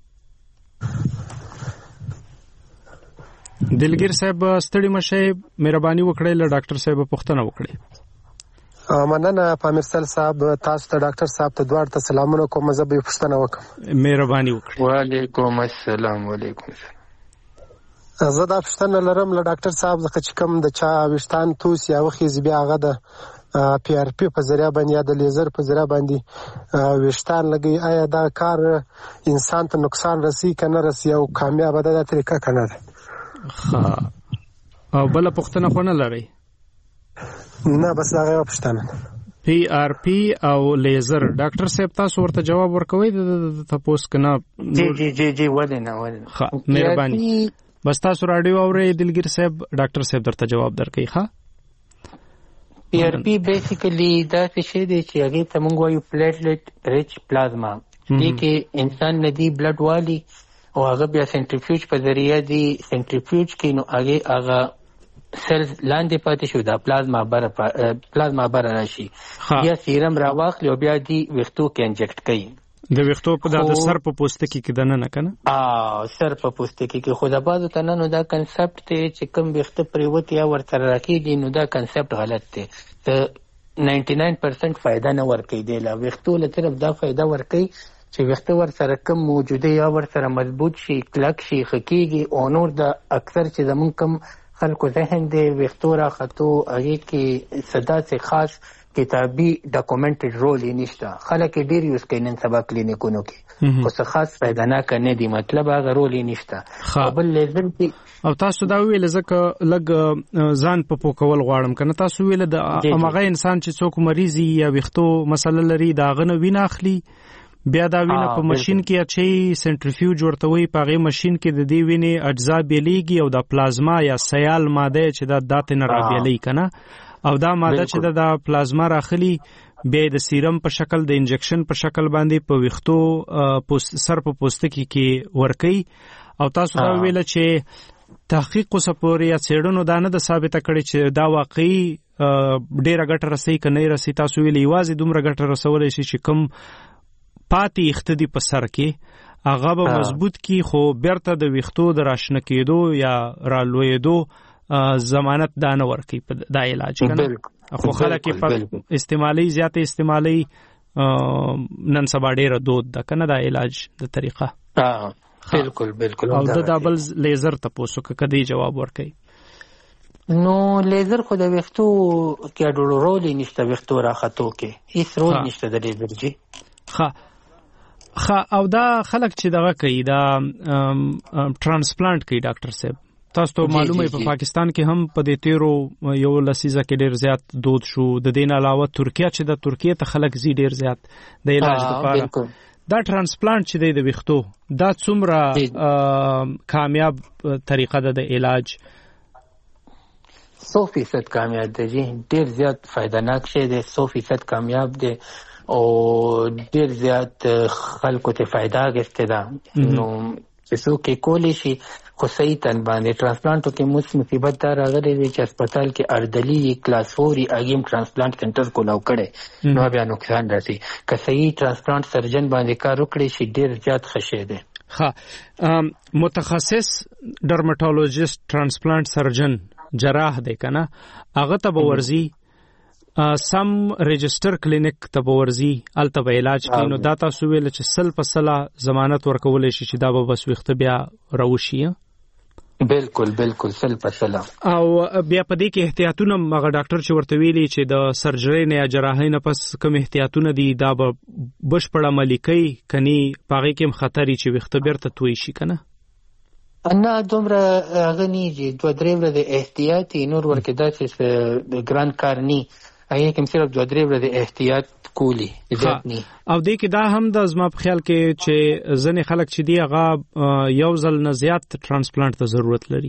S2: دلګیر صاحب ستړي مشه، مهرباني وکړئ له ډاکټر صاحب پوښتنه وکړئ.
S7: مننه پامیرسل صاحب، تاسو ته ډاکټر صاحب ته دوار ته سلامونه کوم. زه به پوښتنه وکم.
S2: مهرباني وکړئ.
S5: وعلیکم السلام. وعلیکم السلام.
S7: زه دا پوښتنه لرم له ډاکټر صاحب څخه چې کوم د چا ویښتان توس یا وخیز بیا هغه د پی آر پی په ذریعہ باندې یا د لیزر په ذریعہ باندې ویښتان لګي، آیا دا کار انسان ته نقصان رسي که نه رسي او کامیابه ده دا طریقه که نه ده؟
S2: او بله پوښتنه خو نه لرئ؟
S7: نه، بس هغه یوه پوښتنه.
S2: پی آر پی او لیزر ډاکټر صاحب تاسو ورته جواب ورکوئ د تپوس که نه؟
S5: جی ولې نه.
S2: مهرباني. بس تاسو راډیو اورئ دلګیر صاحب، ډاکټر صاحب درته جواب درکوي. ښه،
S5: پی آر پی بیسیکلی دا څه دی چې هغې ته موږ وایو پلیټلیټ ریچ پلازما. دې کې انسان نه دی بلډ والي او هغه بیا سنټریفیوج په ذریعه دی سنټریفیوج کې نو هغه سیلز لاندې پاتې شو، دا پلازما بره راشي، بیا سیرم راواخلي او بیا دی ویښتو کې انجکټ کوي.
S2: د ویښتو په د سر په پوستکي کې دننه کنه؟
S5: سر په پوستکي کې. خو د بعضو ته نو دا کنسپټ دی چې کوم ویښته پریوت یا ورسره راکېږي نو دا کنسپټ غلط دی. 99% فایده نه ورکوي دی. له ویښتو له طرف دا فایده ورکوي چې ویښته ورسره کم موجوده یا ورسره مضبوط شي، کلک شي، ښه کېږي. او نور د اکثر چې زمونږ کم خلکو ذهن دی ویښتو راختو هغې کې څه داسې خاص کتابي ډاکومنټډ رول یې نشته. خلک یې ډېر یوز کوي نن سبا کلینیکونو کې، خو څه خاص فایدهناکه نه دي، مطلب هغه رول یې نشته. او بل لیزر کې
S2: تاسو دا ویل ځکه لږ ځان په پوکول غواړم که نه، تاسو ویل د همغه انسان چې څوک مریض یا ویښتو مسله لري د هغه نه وینه اخلي، بیا دا وینه په ماشین کې اچي، سنټریفیوج ورته وایي، په هغې ماشین کې د دې وینې اجزا بیلیږي او د پلازما یا سیال ماده چې دا ترې نه رابیلوي که نه، او دا ماده چې د پلازما راخلي بیا د سیرم په شکل د انجکشن په شکل باندې په ویښتو سر په پوستکي کې ورکوي. او تاسو دا ویله چې تحقیق اوسه پورې یا څېړنو دا نه ده ثابته کړې چې دا واقعي ډېره ګټه رسوي که نه یې رسوي. تاسو ویلې یوازې دومره ګټه رسولی شي چې کوم پاتې ویښته دي په سر کې هغه به مضبوط کی، خو بیرته د ویښتو د راشنه کېدو یا رالویدو ضمانت دا نه ورکوي په دا علاج کنه. خو خلک یې په استعمالي زیاته استعمالي نن سبا ډېره دود ده کنه دا علاج د طریقه.
S5: بالکل بالکل.
S2: او د دبل لیزر تاسو کدی جواب ورکوي؟
S5: نو لیزر خو د ویښتو کې رول نشته، ویښتو راختو کې هیڅ رول نشته د لیزر جی.
S2: او دا خلک چې دغه کوي دا ټرانسپلانټ کوي ډاکټر صاحب، تاسو ته معلومه په پاکستان کې هم په دې تیرو یو لسیزه کې ډیر زیات دود شو. د دې نه علاوه ترکیه چې د ترکیه ته خلک زی ډیر زیات د علاج لپاره. دا ټرانسپلانټ چې دی د ویښتو دا څومره کامیاب طریقه ده د علاج؟
S5: 100% کامیاب دی جی، ډیر زیات فایدهناک شی دی، 100% کامیاب دی او ډیر زیات خلکو ته فایده اخیستې ده. نو چې څوک یې کولی شي خو صحیح تن باندې. ټرانسپلانټو کې مصیبت دا راغلی دی چې هسپتال کې اردلي کلاس 4 اګیم ټرانسپلانټ سنټر کولاو کړی نو بیا نقصان راځي. که صحیح ټرانسپلانټ سرجن باندې کار وکړي شي ډېر زیات ښه شی دی.
S2: متخصص ډرمټالوژیست ټرانسپلانټ سرجن جراح دی کنه هغه ته به ورځي سم رجستر کلینیک ته به ورځي هلته به علاج کوي. نو دا تاسو ویل چې 100% ضمانت ورکولی شي چې دا به بس ویښته بیا راوشي.
S5: بالکل 100%.
S2: او بیا په دې کې احتیاطونه هغه ډاکټر چې ورته ویلي چې د سرجرۍ نه یا جراحۍ نه پس کوم احتیاطونه دي دا به بشپړ عملي کوي کني په هغې کې هم خطر چې ویښته بیرته توی شي کنه.
S5: نه دومره هغه نه چې 2-3 ورځې احتیاط نور ورکې داسې د ګران کار نه هغې کې هم صرف 2-3 ورځې احتیاط کولی زیات نه.
S2: او دې کې دا هم د زما په خیال کې چې ځینې خلک چې دي هغه یو ځل نه زیات ټرانسپلانټ ته ضرورت لري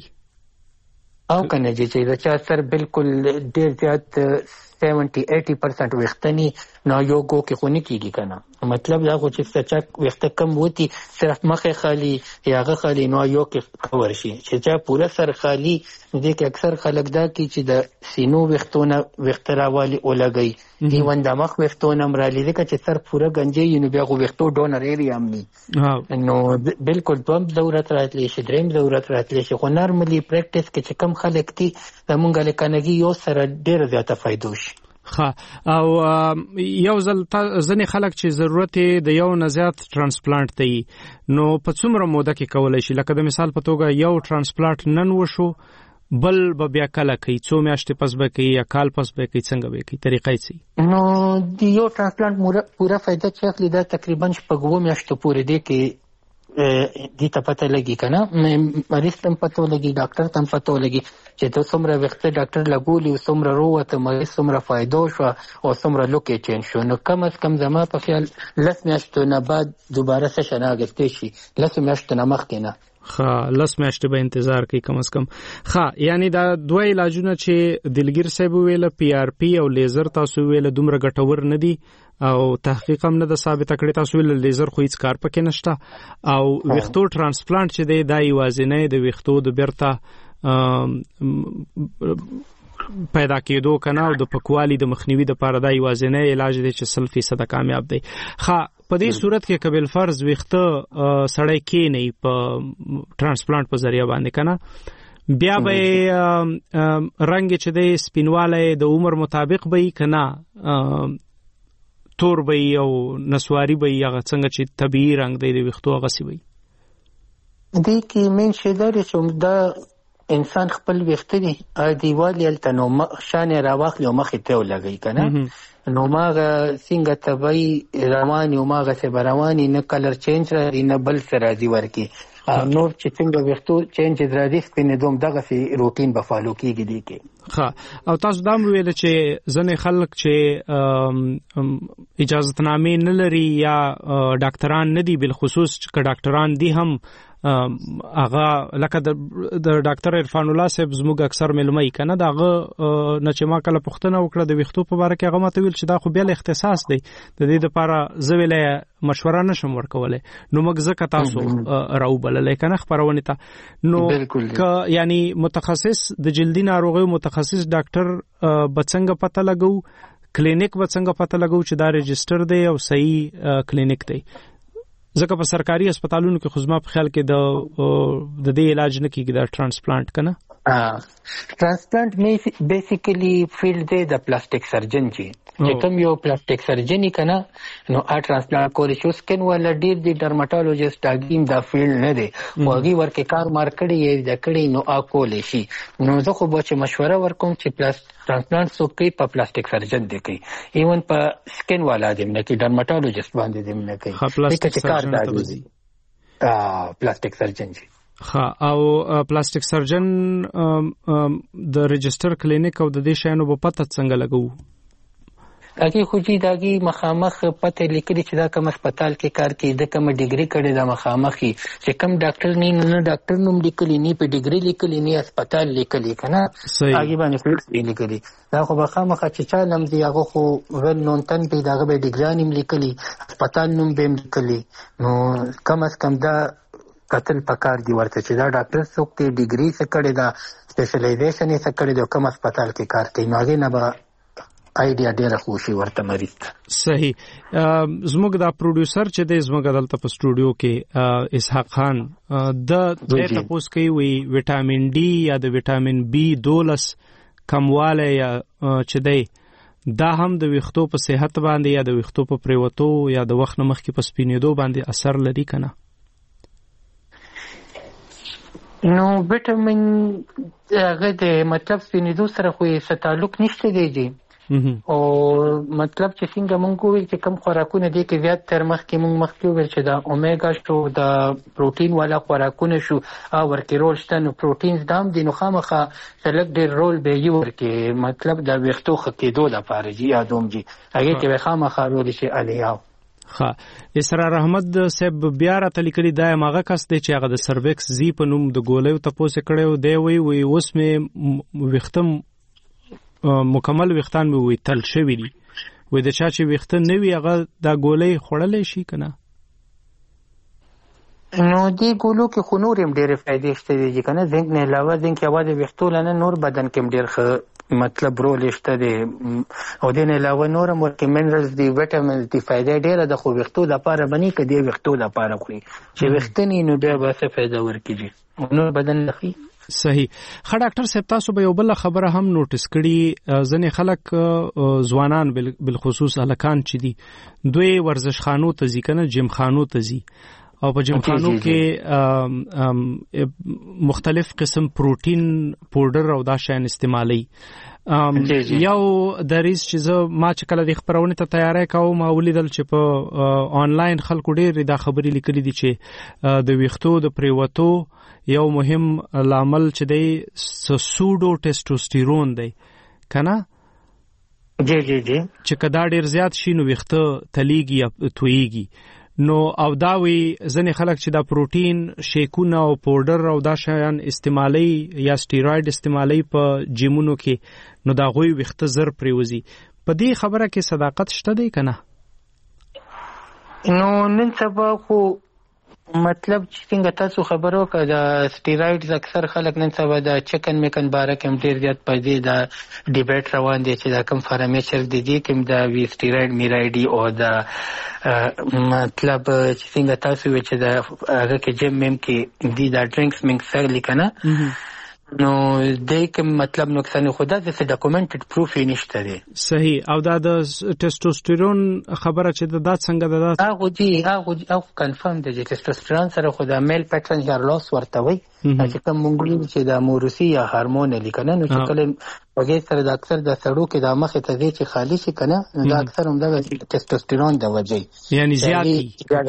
S5: او کنه چې د چا سر بالکل ډېر زیات 70-80% ویښتنی نو یو گو کې خو نه کېږي کنه. مطلب دا خو چې چا ویښته کم وتی صرف مخې خالی یا هغه خالی نو یو کې کور شي. چې چا پوره سر خالی دې کې اکثر خلک دا کوي چې د سینو ویښتونه ویښته راوالي ولګوي ایون د مخ ویښتونه هم رالي ځکه چې سر پوره گنجي نو بیا خو ویښتو ډونر ایریا هم ني نو بالکل دوم ضرورت راتلی شي دریم ضرورت راتلی شي. خو نارملی پریکټیس کې چې کم خلک دي زمونږ لکنګي یو سره ډېر زیاته فایده وشي.
S2: او یو ځل ځینې خلک چې ضرورت د یو نه زیات ټرانسپلانټ دی نو په څومره موده کې کولی شي؟ لکه د مثال په توګه یو ټرانسپلانټ نن وشو بل به بیا کله کوي 2 میاشتې پس به کوي یا کال پس به کوي څنګه به کوي طریقه یې څه؟
S5: نو د یو ټرانسپلانټ پوره فایده چې اخلي دا تقریبا 6 میاشتو پورې دی کې دې ته پته لګي کنه مریض ته پته لګي ډاکټر ته پته لګي چې ته څومره وخت ډاکټر لګولي او څومره روته مریض څومره فایده شو او څومره لوکې چینج شو. نو کم از کم زما په خیال 10 میاشتو نه بعد دوباره سشن اگستې شي 10 میاشتو نه مخکې نه
S2: 10 میاشتې به انتظار کوي کم از کم. یعنی دا دوه علاجونه چې دلګیر صاحب ویل PRP او لیزر تاسو ویل دومره ګټور نه دي او تحقیق هم نه د ثابته کړی. تاسو ویل لیزر خو هیڅ کار پکې نشته او ویښتو ټرانسپلانټ چې دی دا یوازینی د ویښتو د بیرته پیدا کېدو کنه او د پکوالي د مخنیوي لپاره دا یوازینی علاج دی چې 100% کامیاب دی. په دې صورت کې قبل فرض ویښته سړی کېنی په ټرانسپلانټ په ذریعہ باندې کنه بیا به رنګ چې دی سپینوالی د عمر مطابق به کنه تور به او نسواری به هغه څنګه چې طبیعي رنګ دی د ویښتو هغسې به
S5: دې کې مین شی دا دی چې دا انسان خپل ویښته دي دیوالې هلته نو شان یې راواخلي او مخې ته ولګوي که نه نو ماغه څنګه طبیعي رواني او ماغسې به رواني نه کلر چینج راځي نه بل څه راځي ورکې نور چې څنګه ویښتو چینج راځي سپینېدو هم دغسې روټین به فالو کېږي دې کې.
S2: او تاسو دا هم ویل چې ځینې خلک چې اجازتنامې نه لري یا ډاکټران نه دي بالخصوص که ډاکټران دي هم هغه لکه د ډاکټر عرفان الله صاحب زموږ اکثر ملمه کنه دا هغه نه چې ما کله پوښتنه وکړه د ویښتو په باره کې هغه ماته ویل چې دا خو بیا اختصاص دی د دې لپاره زه ویلی مشوره نشم ورکولی نو موږ ځکه تاسو راوبللی کنه خپرونې ته نو که یعنی متخصص د جلدي ناروغیو متخصص ډاکټر به څنګه پته لګو کلینیک به څنګه پته لګو چې دا رجسټر دی او صحیح کلینیک دی ځکه په سرکاري هسپتالونو کې خو زما په خیال کې د دې علاج نه کېږي دا ټرانسپلانټ که نه
S5: ټرانسپلانټ بیسیکلی فیلډ دی د پلاستیک سرجن چې کوم یو پلاستیک سرجن کنه نو ټرانسپلانټ کولی شي سکن والا ډېر دی ډرماټالوجسټ هغې دا فیلډ نه دی خو هغې ورکې کار مار کړی یې زده کړی نو کولی شي نو زه خو به چې مشوره ورکوم چې ټرانسپلانټ څوک کوي په پلاستیک سرجن دی کوي ایون په سکن والا دی نه کوي ډرماټالوجسټ باندې دی نه کوي ځکه چې کار دا پلاستیک سرجن جي
S2: او پلاستیک سرجن د رجسټر کلینیک او د دې شیانو په پته څنګه لګو
S5: هغې خو جي د هغې مخامخ پته لیکلي چې دا کوم هسپتال کې کار کوي د کومه ډګري کړې ده مخامخ چې کوم ډاکټر نه ډاکټر نوم لیکلي نه په ډګري لیکلي نه هسپتال لیکلي که نه هغې باندې فیلډ لیکلي دا خو مخامخه چې چا نوم دی هغه خو ویل نون تن پې د هغه به ډګران هم لیکلي هسپتال نوم به هم لیکلي نو کم از کم دا قتل پکار دی ورته چې دا ډاکټر څوک دی ډیګري څه کړی دا سپیشلایزیشن یې څه کړی دی کوم هسپتال کې کار کوي نو هغې نه به آیډیا ډېره خوشي ورته مریض ته.
S2: صحیح. زموږ دا پروډیوسر چې دی زموږ دلته په سټوډیو کې اسحاق خان د تپوس کوي وی وټامین ډي یا د وټامین B12 کموالی یا چې دی دا هم د ویښتو په صحت باندې یا د ویښتو په پریوتو یا د وخت نه مخکې په سپینېدو باندې اثر لري که نه؟
S5: نو وټامین هغه د مطلب سپینېدو سره خو یې څه تعلق نشته دی او مطلب چې څنګه مونږ وویل چې کم خوراکونه دي کې زیات تر مخکې مونږ مخکې وویل چې د اومیګا شو د پروټین والا خوراکونه شو او ورکې رول شته نو پروټینز دا هم دي نو خامخا لږ ډېر رول به یې ورکې مطلب د ویښتو ښه کېدو لپاره جي یا دوم جي هغې کې به خامخا رول شي الیاو.
S2: ښه. اسرار احمد صاحب بیا راته لیکلي دا یم هغه کس دی چې هغه د سرویکس زی په نوم د ګولیو تپوس یې کړی و دی وایي اوس مې ویښته مکمل ویښتان مې وی تل شوي دي وی د چا چې ویښته نه وي هغه دا ګولۍ خوړلی شي که نه؟
S5: نو دې ګولو کې خو نور هم ډېرې فایدې شته دي چې که نه زنک نه علاوه زنک یوازې ویښتو له نه نور بدن کې هم ډېر ښه مطلب رول شته دی او دې نه علاوه نور هم ورکې منرلز دي ویټامینز دي فایده ډېره ده خو ویښتو دپاره به نه که دې ویښتو دپاره خوري چې ویښته نه نو بیا به څه فایده ورکړي نور بدن نه ښي.
S2: صحیح. ښه ډاکټر صاحب تاسو به یو بله خبره هم نوټس کړي ځینې خلک ځوانان بالخصوص هلکان چې دي دوی ورزش خانو ته ځي که نه جیم خانو ته ځي او په جیم خانو کې مختلف قسم پروټین پوډر او دا شیان استعمالوي. یو دریز چې ما چې کله د خپرونې ته تیاری کوم ما ولیدل چې په آنلاین خلکو ډېرې دا خبرې لیکلي دي چې د ویښتو د پریوتو یو مهم لامل چې دی سوډو ټیسټوسټیرون دی که نه؟
S5: جی جی جی
S2: چې که دا ډېر زیات شي نو ویښته تلیږي یا تویږي نو او دا وی ځینې خلک چې دا پروټین شیکونه او پوډر او دا شیان استعمالوي یا سټیروید استعمالوي په جیمونو کې نو دا هغوی ویښته زر پریوځي په دې خبره کې صداقت شته دی که نه؟
S5: نو نن سبا خو مطلب چې څنګه تاسو خبرو که د سټیرویډز اکثر خلک نن سبا د چکن میکن باره کې هم ډېر زیات په دې د ډیبیټ روان دی چې دا کوم فارمیچر دی دې کې هم د وي سټیرویډ میرایډي او د مطلب چې څنګه تاسو وی چې د هغه کې جیم میم کې دي دا ډرینکس مینګ سرلی که نه نو دې کې مطلب نقصان خو دا د ډاکومنټډ پروف یې نشته دی.
S2: صحیح. او دا د ټیسټوسټیرون خبره چې دا څنګه ده
S5: هغه دي هغه کنفرم دی چې ټیسټوسټیرون سره خو د میل پیټرن هیر لاس ورته وي چې کوم مونږ چې د موروثي یا هارمون لیکنه نو چې کله وګړي سره د اکثر د سړو کې د مخې ته دي چې خالی شي کنه دا اکثر هم د ټیسټوسټیرون د وجې
S2: یعنی زیاتی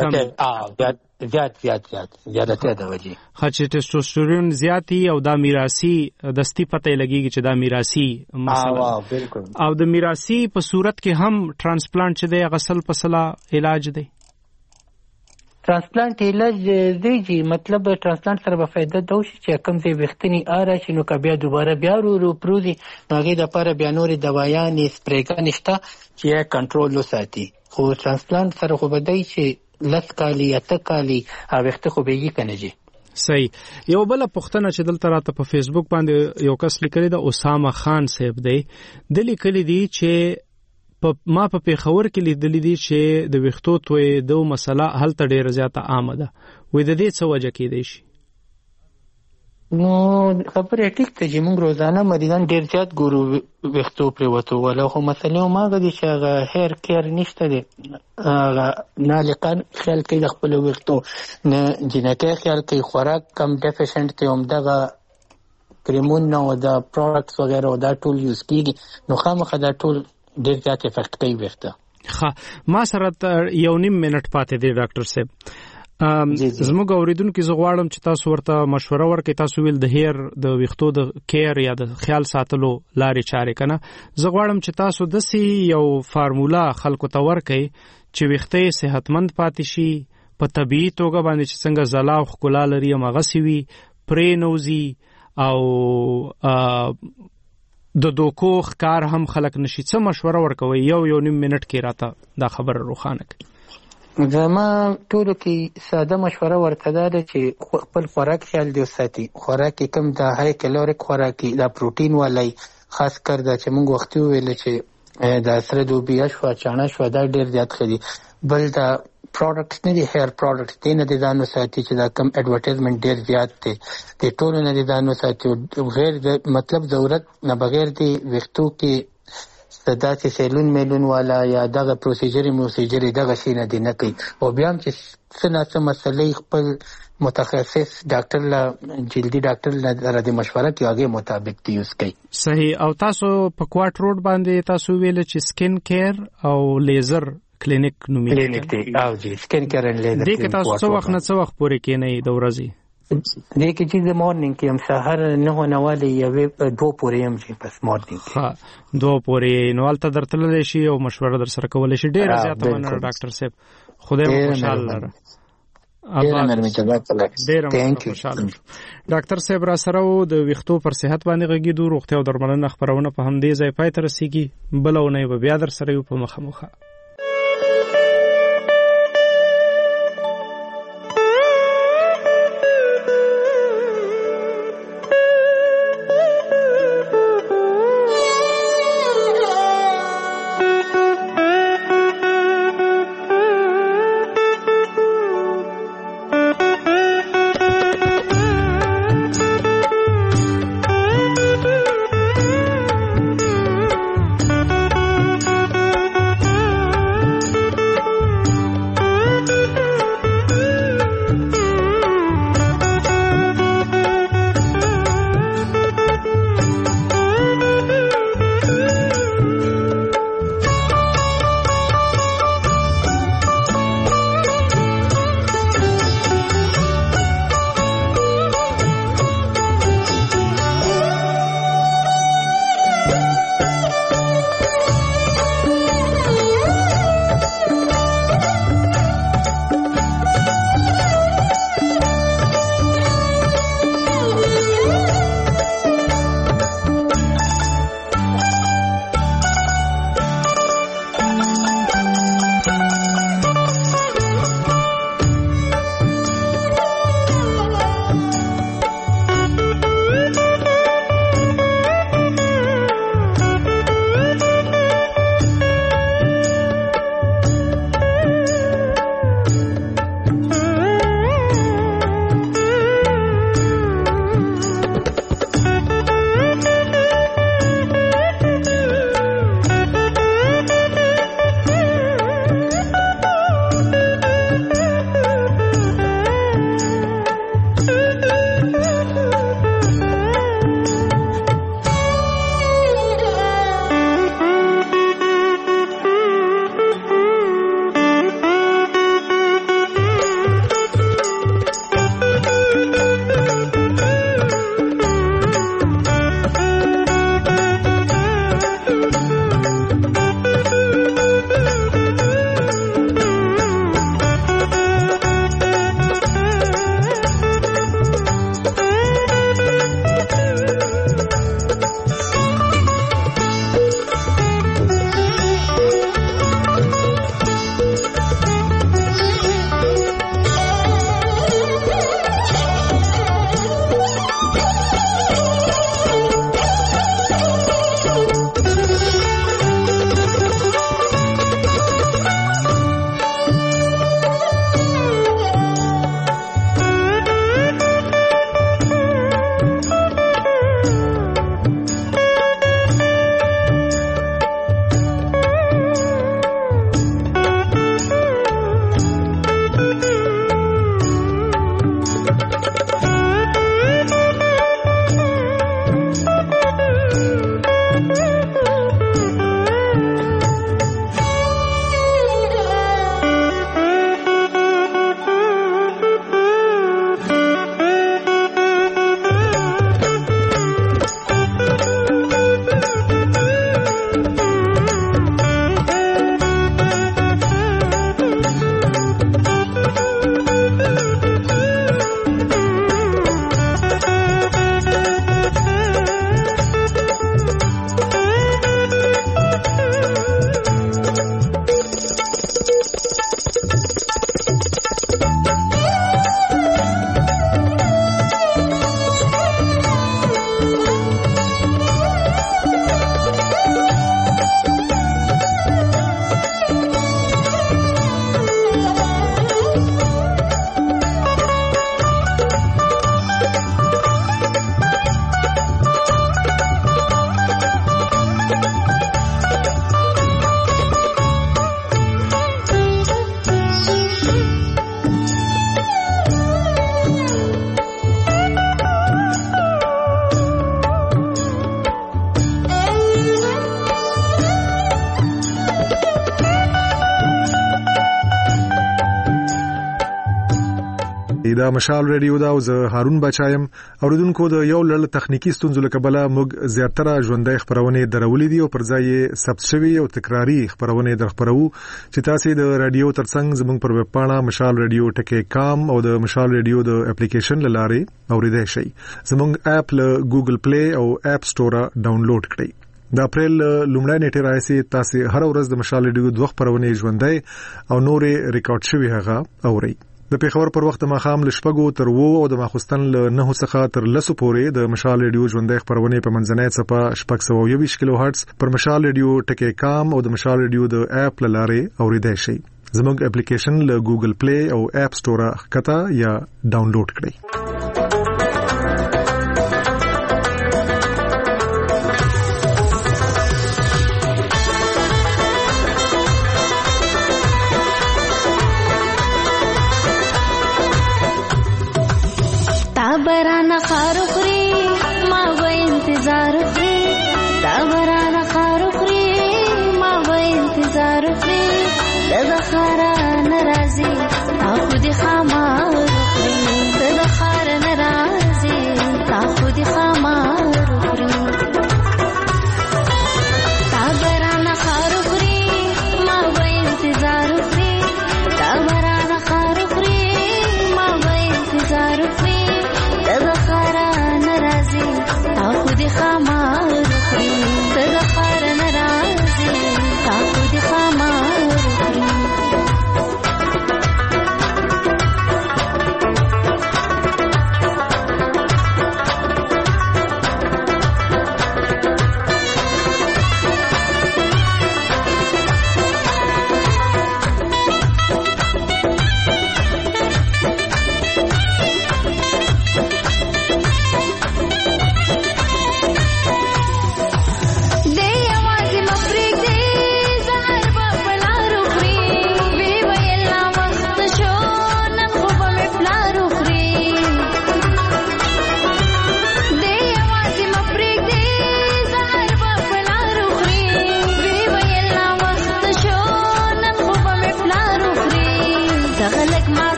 S5: زیادته د وجې
S2: چې ټیسټوسټیرون زیاتی او دا میراثي دستی پته لګیږي چې دا میراثي مسله او د میراثي په صورت کې هم ترانسپلانت چې دی غسل پسلا علاج دی
S5: ترانسپلانت علاج دی مطلب ترانسپلانت سره به فایده دا وشي چې کوم ځای ویښتنې راشي نو که بیا دوباره بیا رو پروزي نو هغې دپاره بیا نورې دوايانې سپریګانې شته چې یا کنټرول وساتي خو ترانسپلانت سره خو به دی چې لس کالی یا ته کالی ویښته خو بېږي که نه جي.
S2: صحیح. یو بله پوښتنه چې دلته راته په فیسبوک باندې یو کس لیکلی ده اسامه خان صاحب دی د لیکلی دي چې ما په پیښور کې لیدلی دي چې د ویښتو تویېدو مسله هلته ډېره زیاته عامه ده وایي د دې څه وجه کېدی شي؟
S5: نو خبرې ټیک ته چې موږ روزانه مریضان ډېر زیات ګورو ویښتو پرېوتو والا خو مسلې هماغه دي چې هغه هیر کیر نشته دی نه هلکان خیال کوي د خپلو ویښتو نه جینکۍ خیال کوي خوراک کم ډیفیشنټ دی همدغه کریمونه او د پروډکټس وغیره او دا ټول یوز کېږي نو خامخا دا ټول ډېر زیات افیکټ کوي ویښته.
S2: ښه ما سره 1.5 منټ پاتې دی ډاکټر صاحب زموږ اوریدونکو زه غواړم چې تاسو ورته مشوره ورکړئ تاسو ویل د هیر د ویښتو د کیر یا د خیال ساتلو لارې چارې که نه زه غواړم چې تاسو داسې یو فارموله خلکو ته ورکړئ چې ویښته یې صحتمند پاتې شي په طبیعي توګه باندې چې څنګه ځلا او ښکلا لري هماغسې وي پرې نوځي او د دوکو ښکار هم خلک نشي څه مشوره ورکوئ 1.5 منټ کې راته دا خبره روښانه کړئ.
S5: زما ټولو کې ساده مشوره ورته ده چې خپل خوراک خیال دی وساتي. خوراک کې کم د های کالوریک خوراک دا پروتین والی خاص کر دا چې موږ وختي ویل چې دا سره دوبیا شو چانه شو دا ډیر زیات خدي. بل دا پروډکټس نه دي هیر پروډکټس دي نه دي ځان وساتي چې دا کم اډورټایزمنت ډیر زیات دی د ټولو نه دي ځان وساتي. غیر مطلب ضرورت نه بغیر دی وختو کې دا چې سیلون میلون والا یا دغه پروسیجر دغه شي نه دی نه کوي. او بیا هم چې څه نه څه مسلې خپل متخصص ډاکټر له جلدي ډاکټر له د مشوره کې هغه مطابق دی یوز کوي.
S2: صحیح. او تاسو په کوارټ روډ باندې تاسو ویل چې سکین کیر او لیزر کلینیک نومي
S5: کلینیک دی او جی سکین کیر ان لیزر
S2: دې کې تاسو څو وخت نه څو وخت پورې کېنئ د ورځې؟
S5: دې کې چې د مورنینګ کې هم سهار 9:09 یا 2 پورې هم چې پس مورنینګ
S2: ها 2 پورې نو البته درتللی شي او مشوره در سره کولای شي. ډیره زیاته مننه ډاکټر صاحب. خدای مو خوشاله لره. ډاکټر صاحب را سره و د ویښتو پر صحت باندې غږیدو. روغتیا او درملنه خبرونه په همدې ځای پای ته رسیږي. بله اونۍ به بیا در سره یو په مخه.
S8: دا مشال ریډیو دا او زه هارون بچایم. اوریدونکو د یو لړ تخنیکی ستونزو له کبله موږ زیاتره ژوندۍ خبرونه درولې دي او پر ځای یې ثبت شوي او تکراری خبرونه درخبرو چې تاسو د رادیو ترڅنګ زموږ پر ویب پاڼه مشال ریډیو .com او د مشال ریډیو د اپلیکیشن لاره اوریدای شئ. زموږ اپ له ګوګل پلی او اپ سٹور ډاونلوډ کړئ. د اپریل لومړی نیټه راځي تاسو هر ورځ د مشال ریډیو دوه خبرونه ژوندۍ او نورې ریکارډ شوي هغه اورئ. د پیښور پر وخت ماخام ل شپږو تر 2 او د ماخستن ل 9 څخه تر 10 پورې د مشال ریډیو ژوندۍ خبرونه په منځنۍ صفه 620 کیلو هرتز پر مشال ریډیو .com او د مشال ریډیو د اپ لاره اوریدای شئ. زموږ اپلیکیشن له ګوګل پلی او اپ سٹور ښکته یا ډاونلوډ کړئ.
S9: برانه خارو خوري ما و انتظار خوري دا برانه خارو خوري ما و انتظار خوري د خارا ناراضي تا خودي خامار خوري د خارا ناراضي تا خودي خامار خوري دا برانه خارو خوري ما و انتظار خوري دا برانه خارو خوري ما و انتظار خوري خودی خامار خوري د خار ناراضي تا خودی خامار خوري.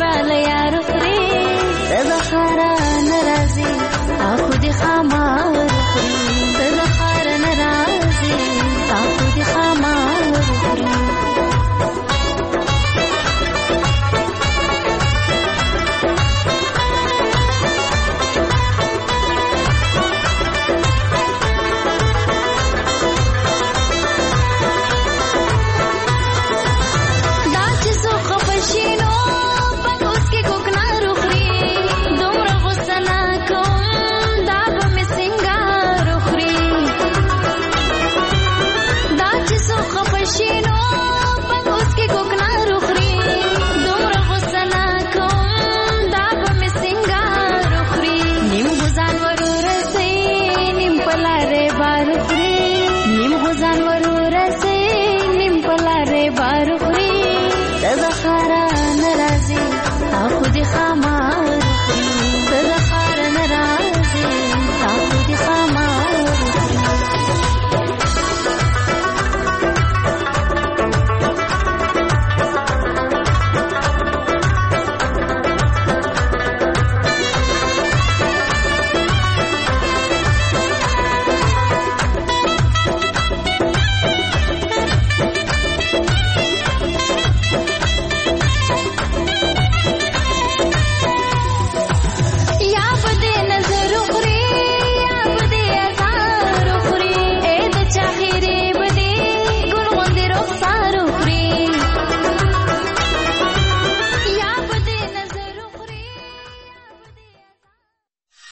S9: خامار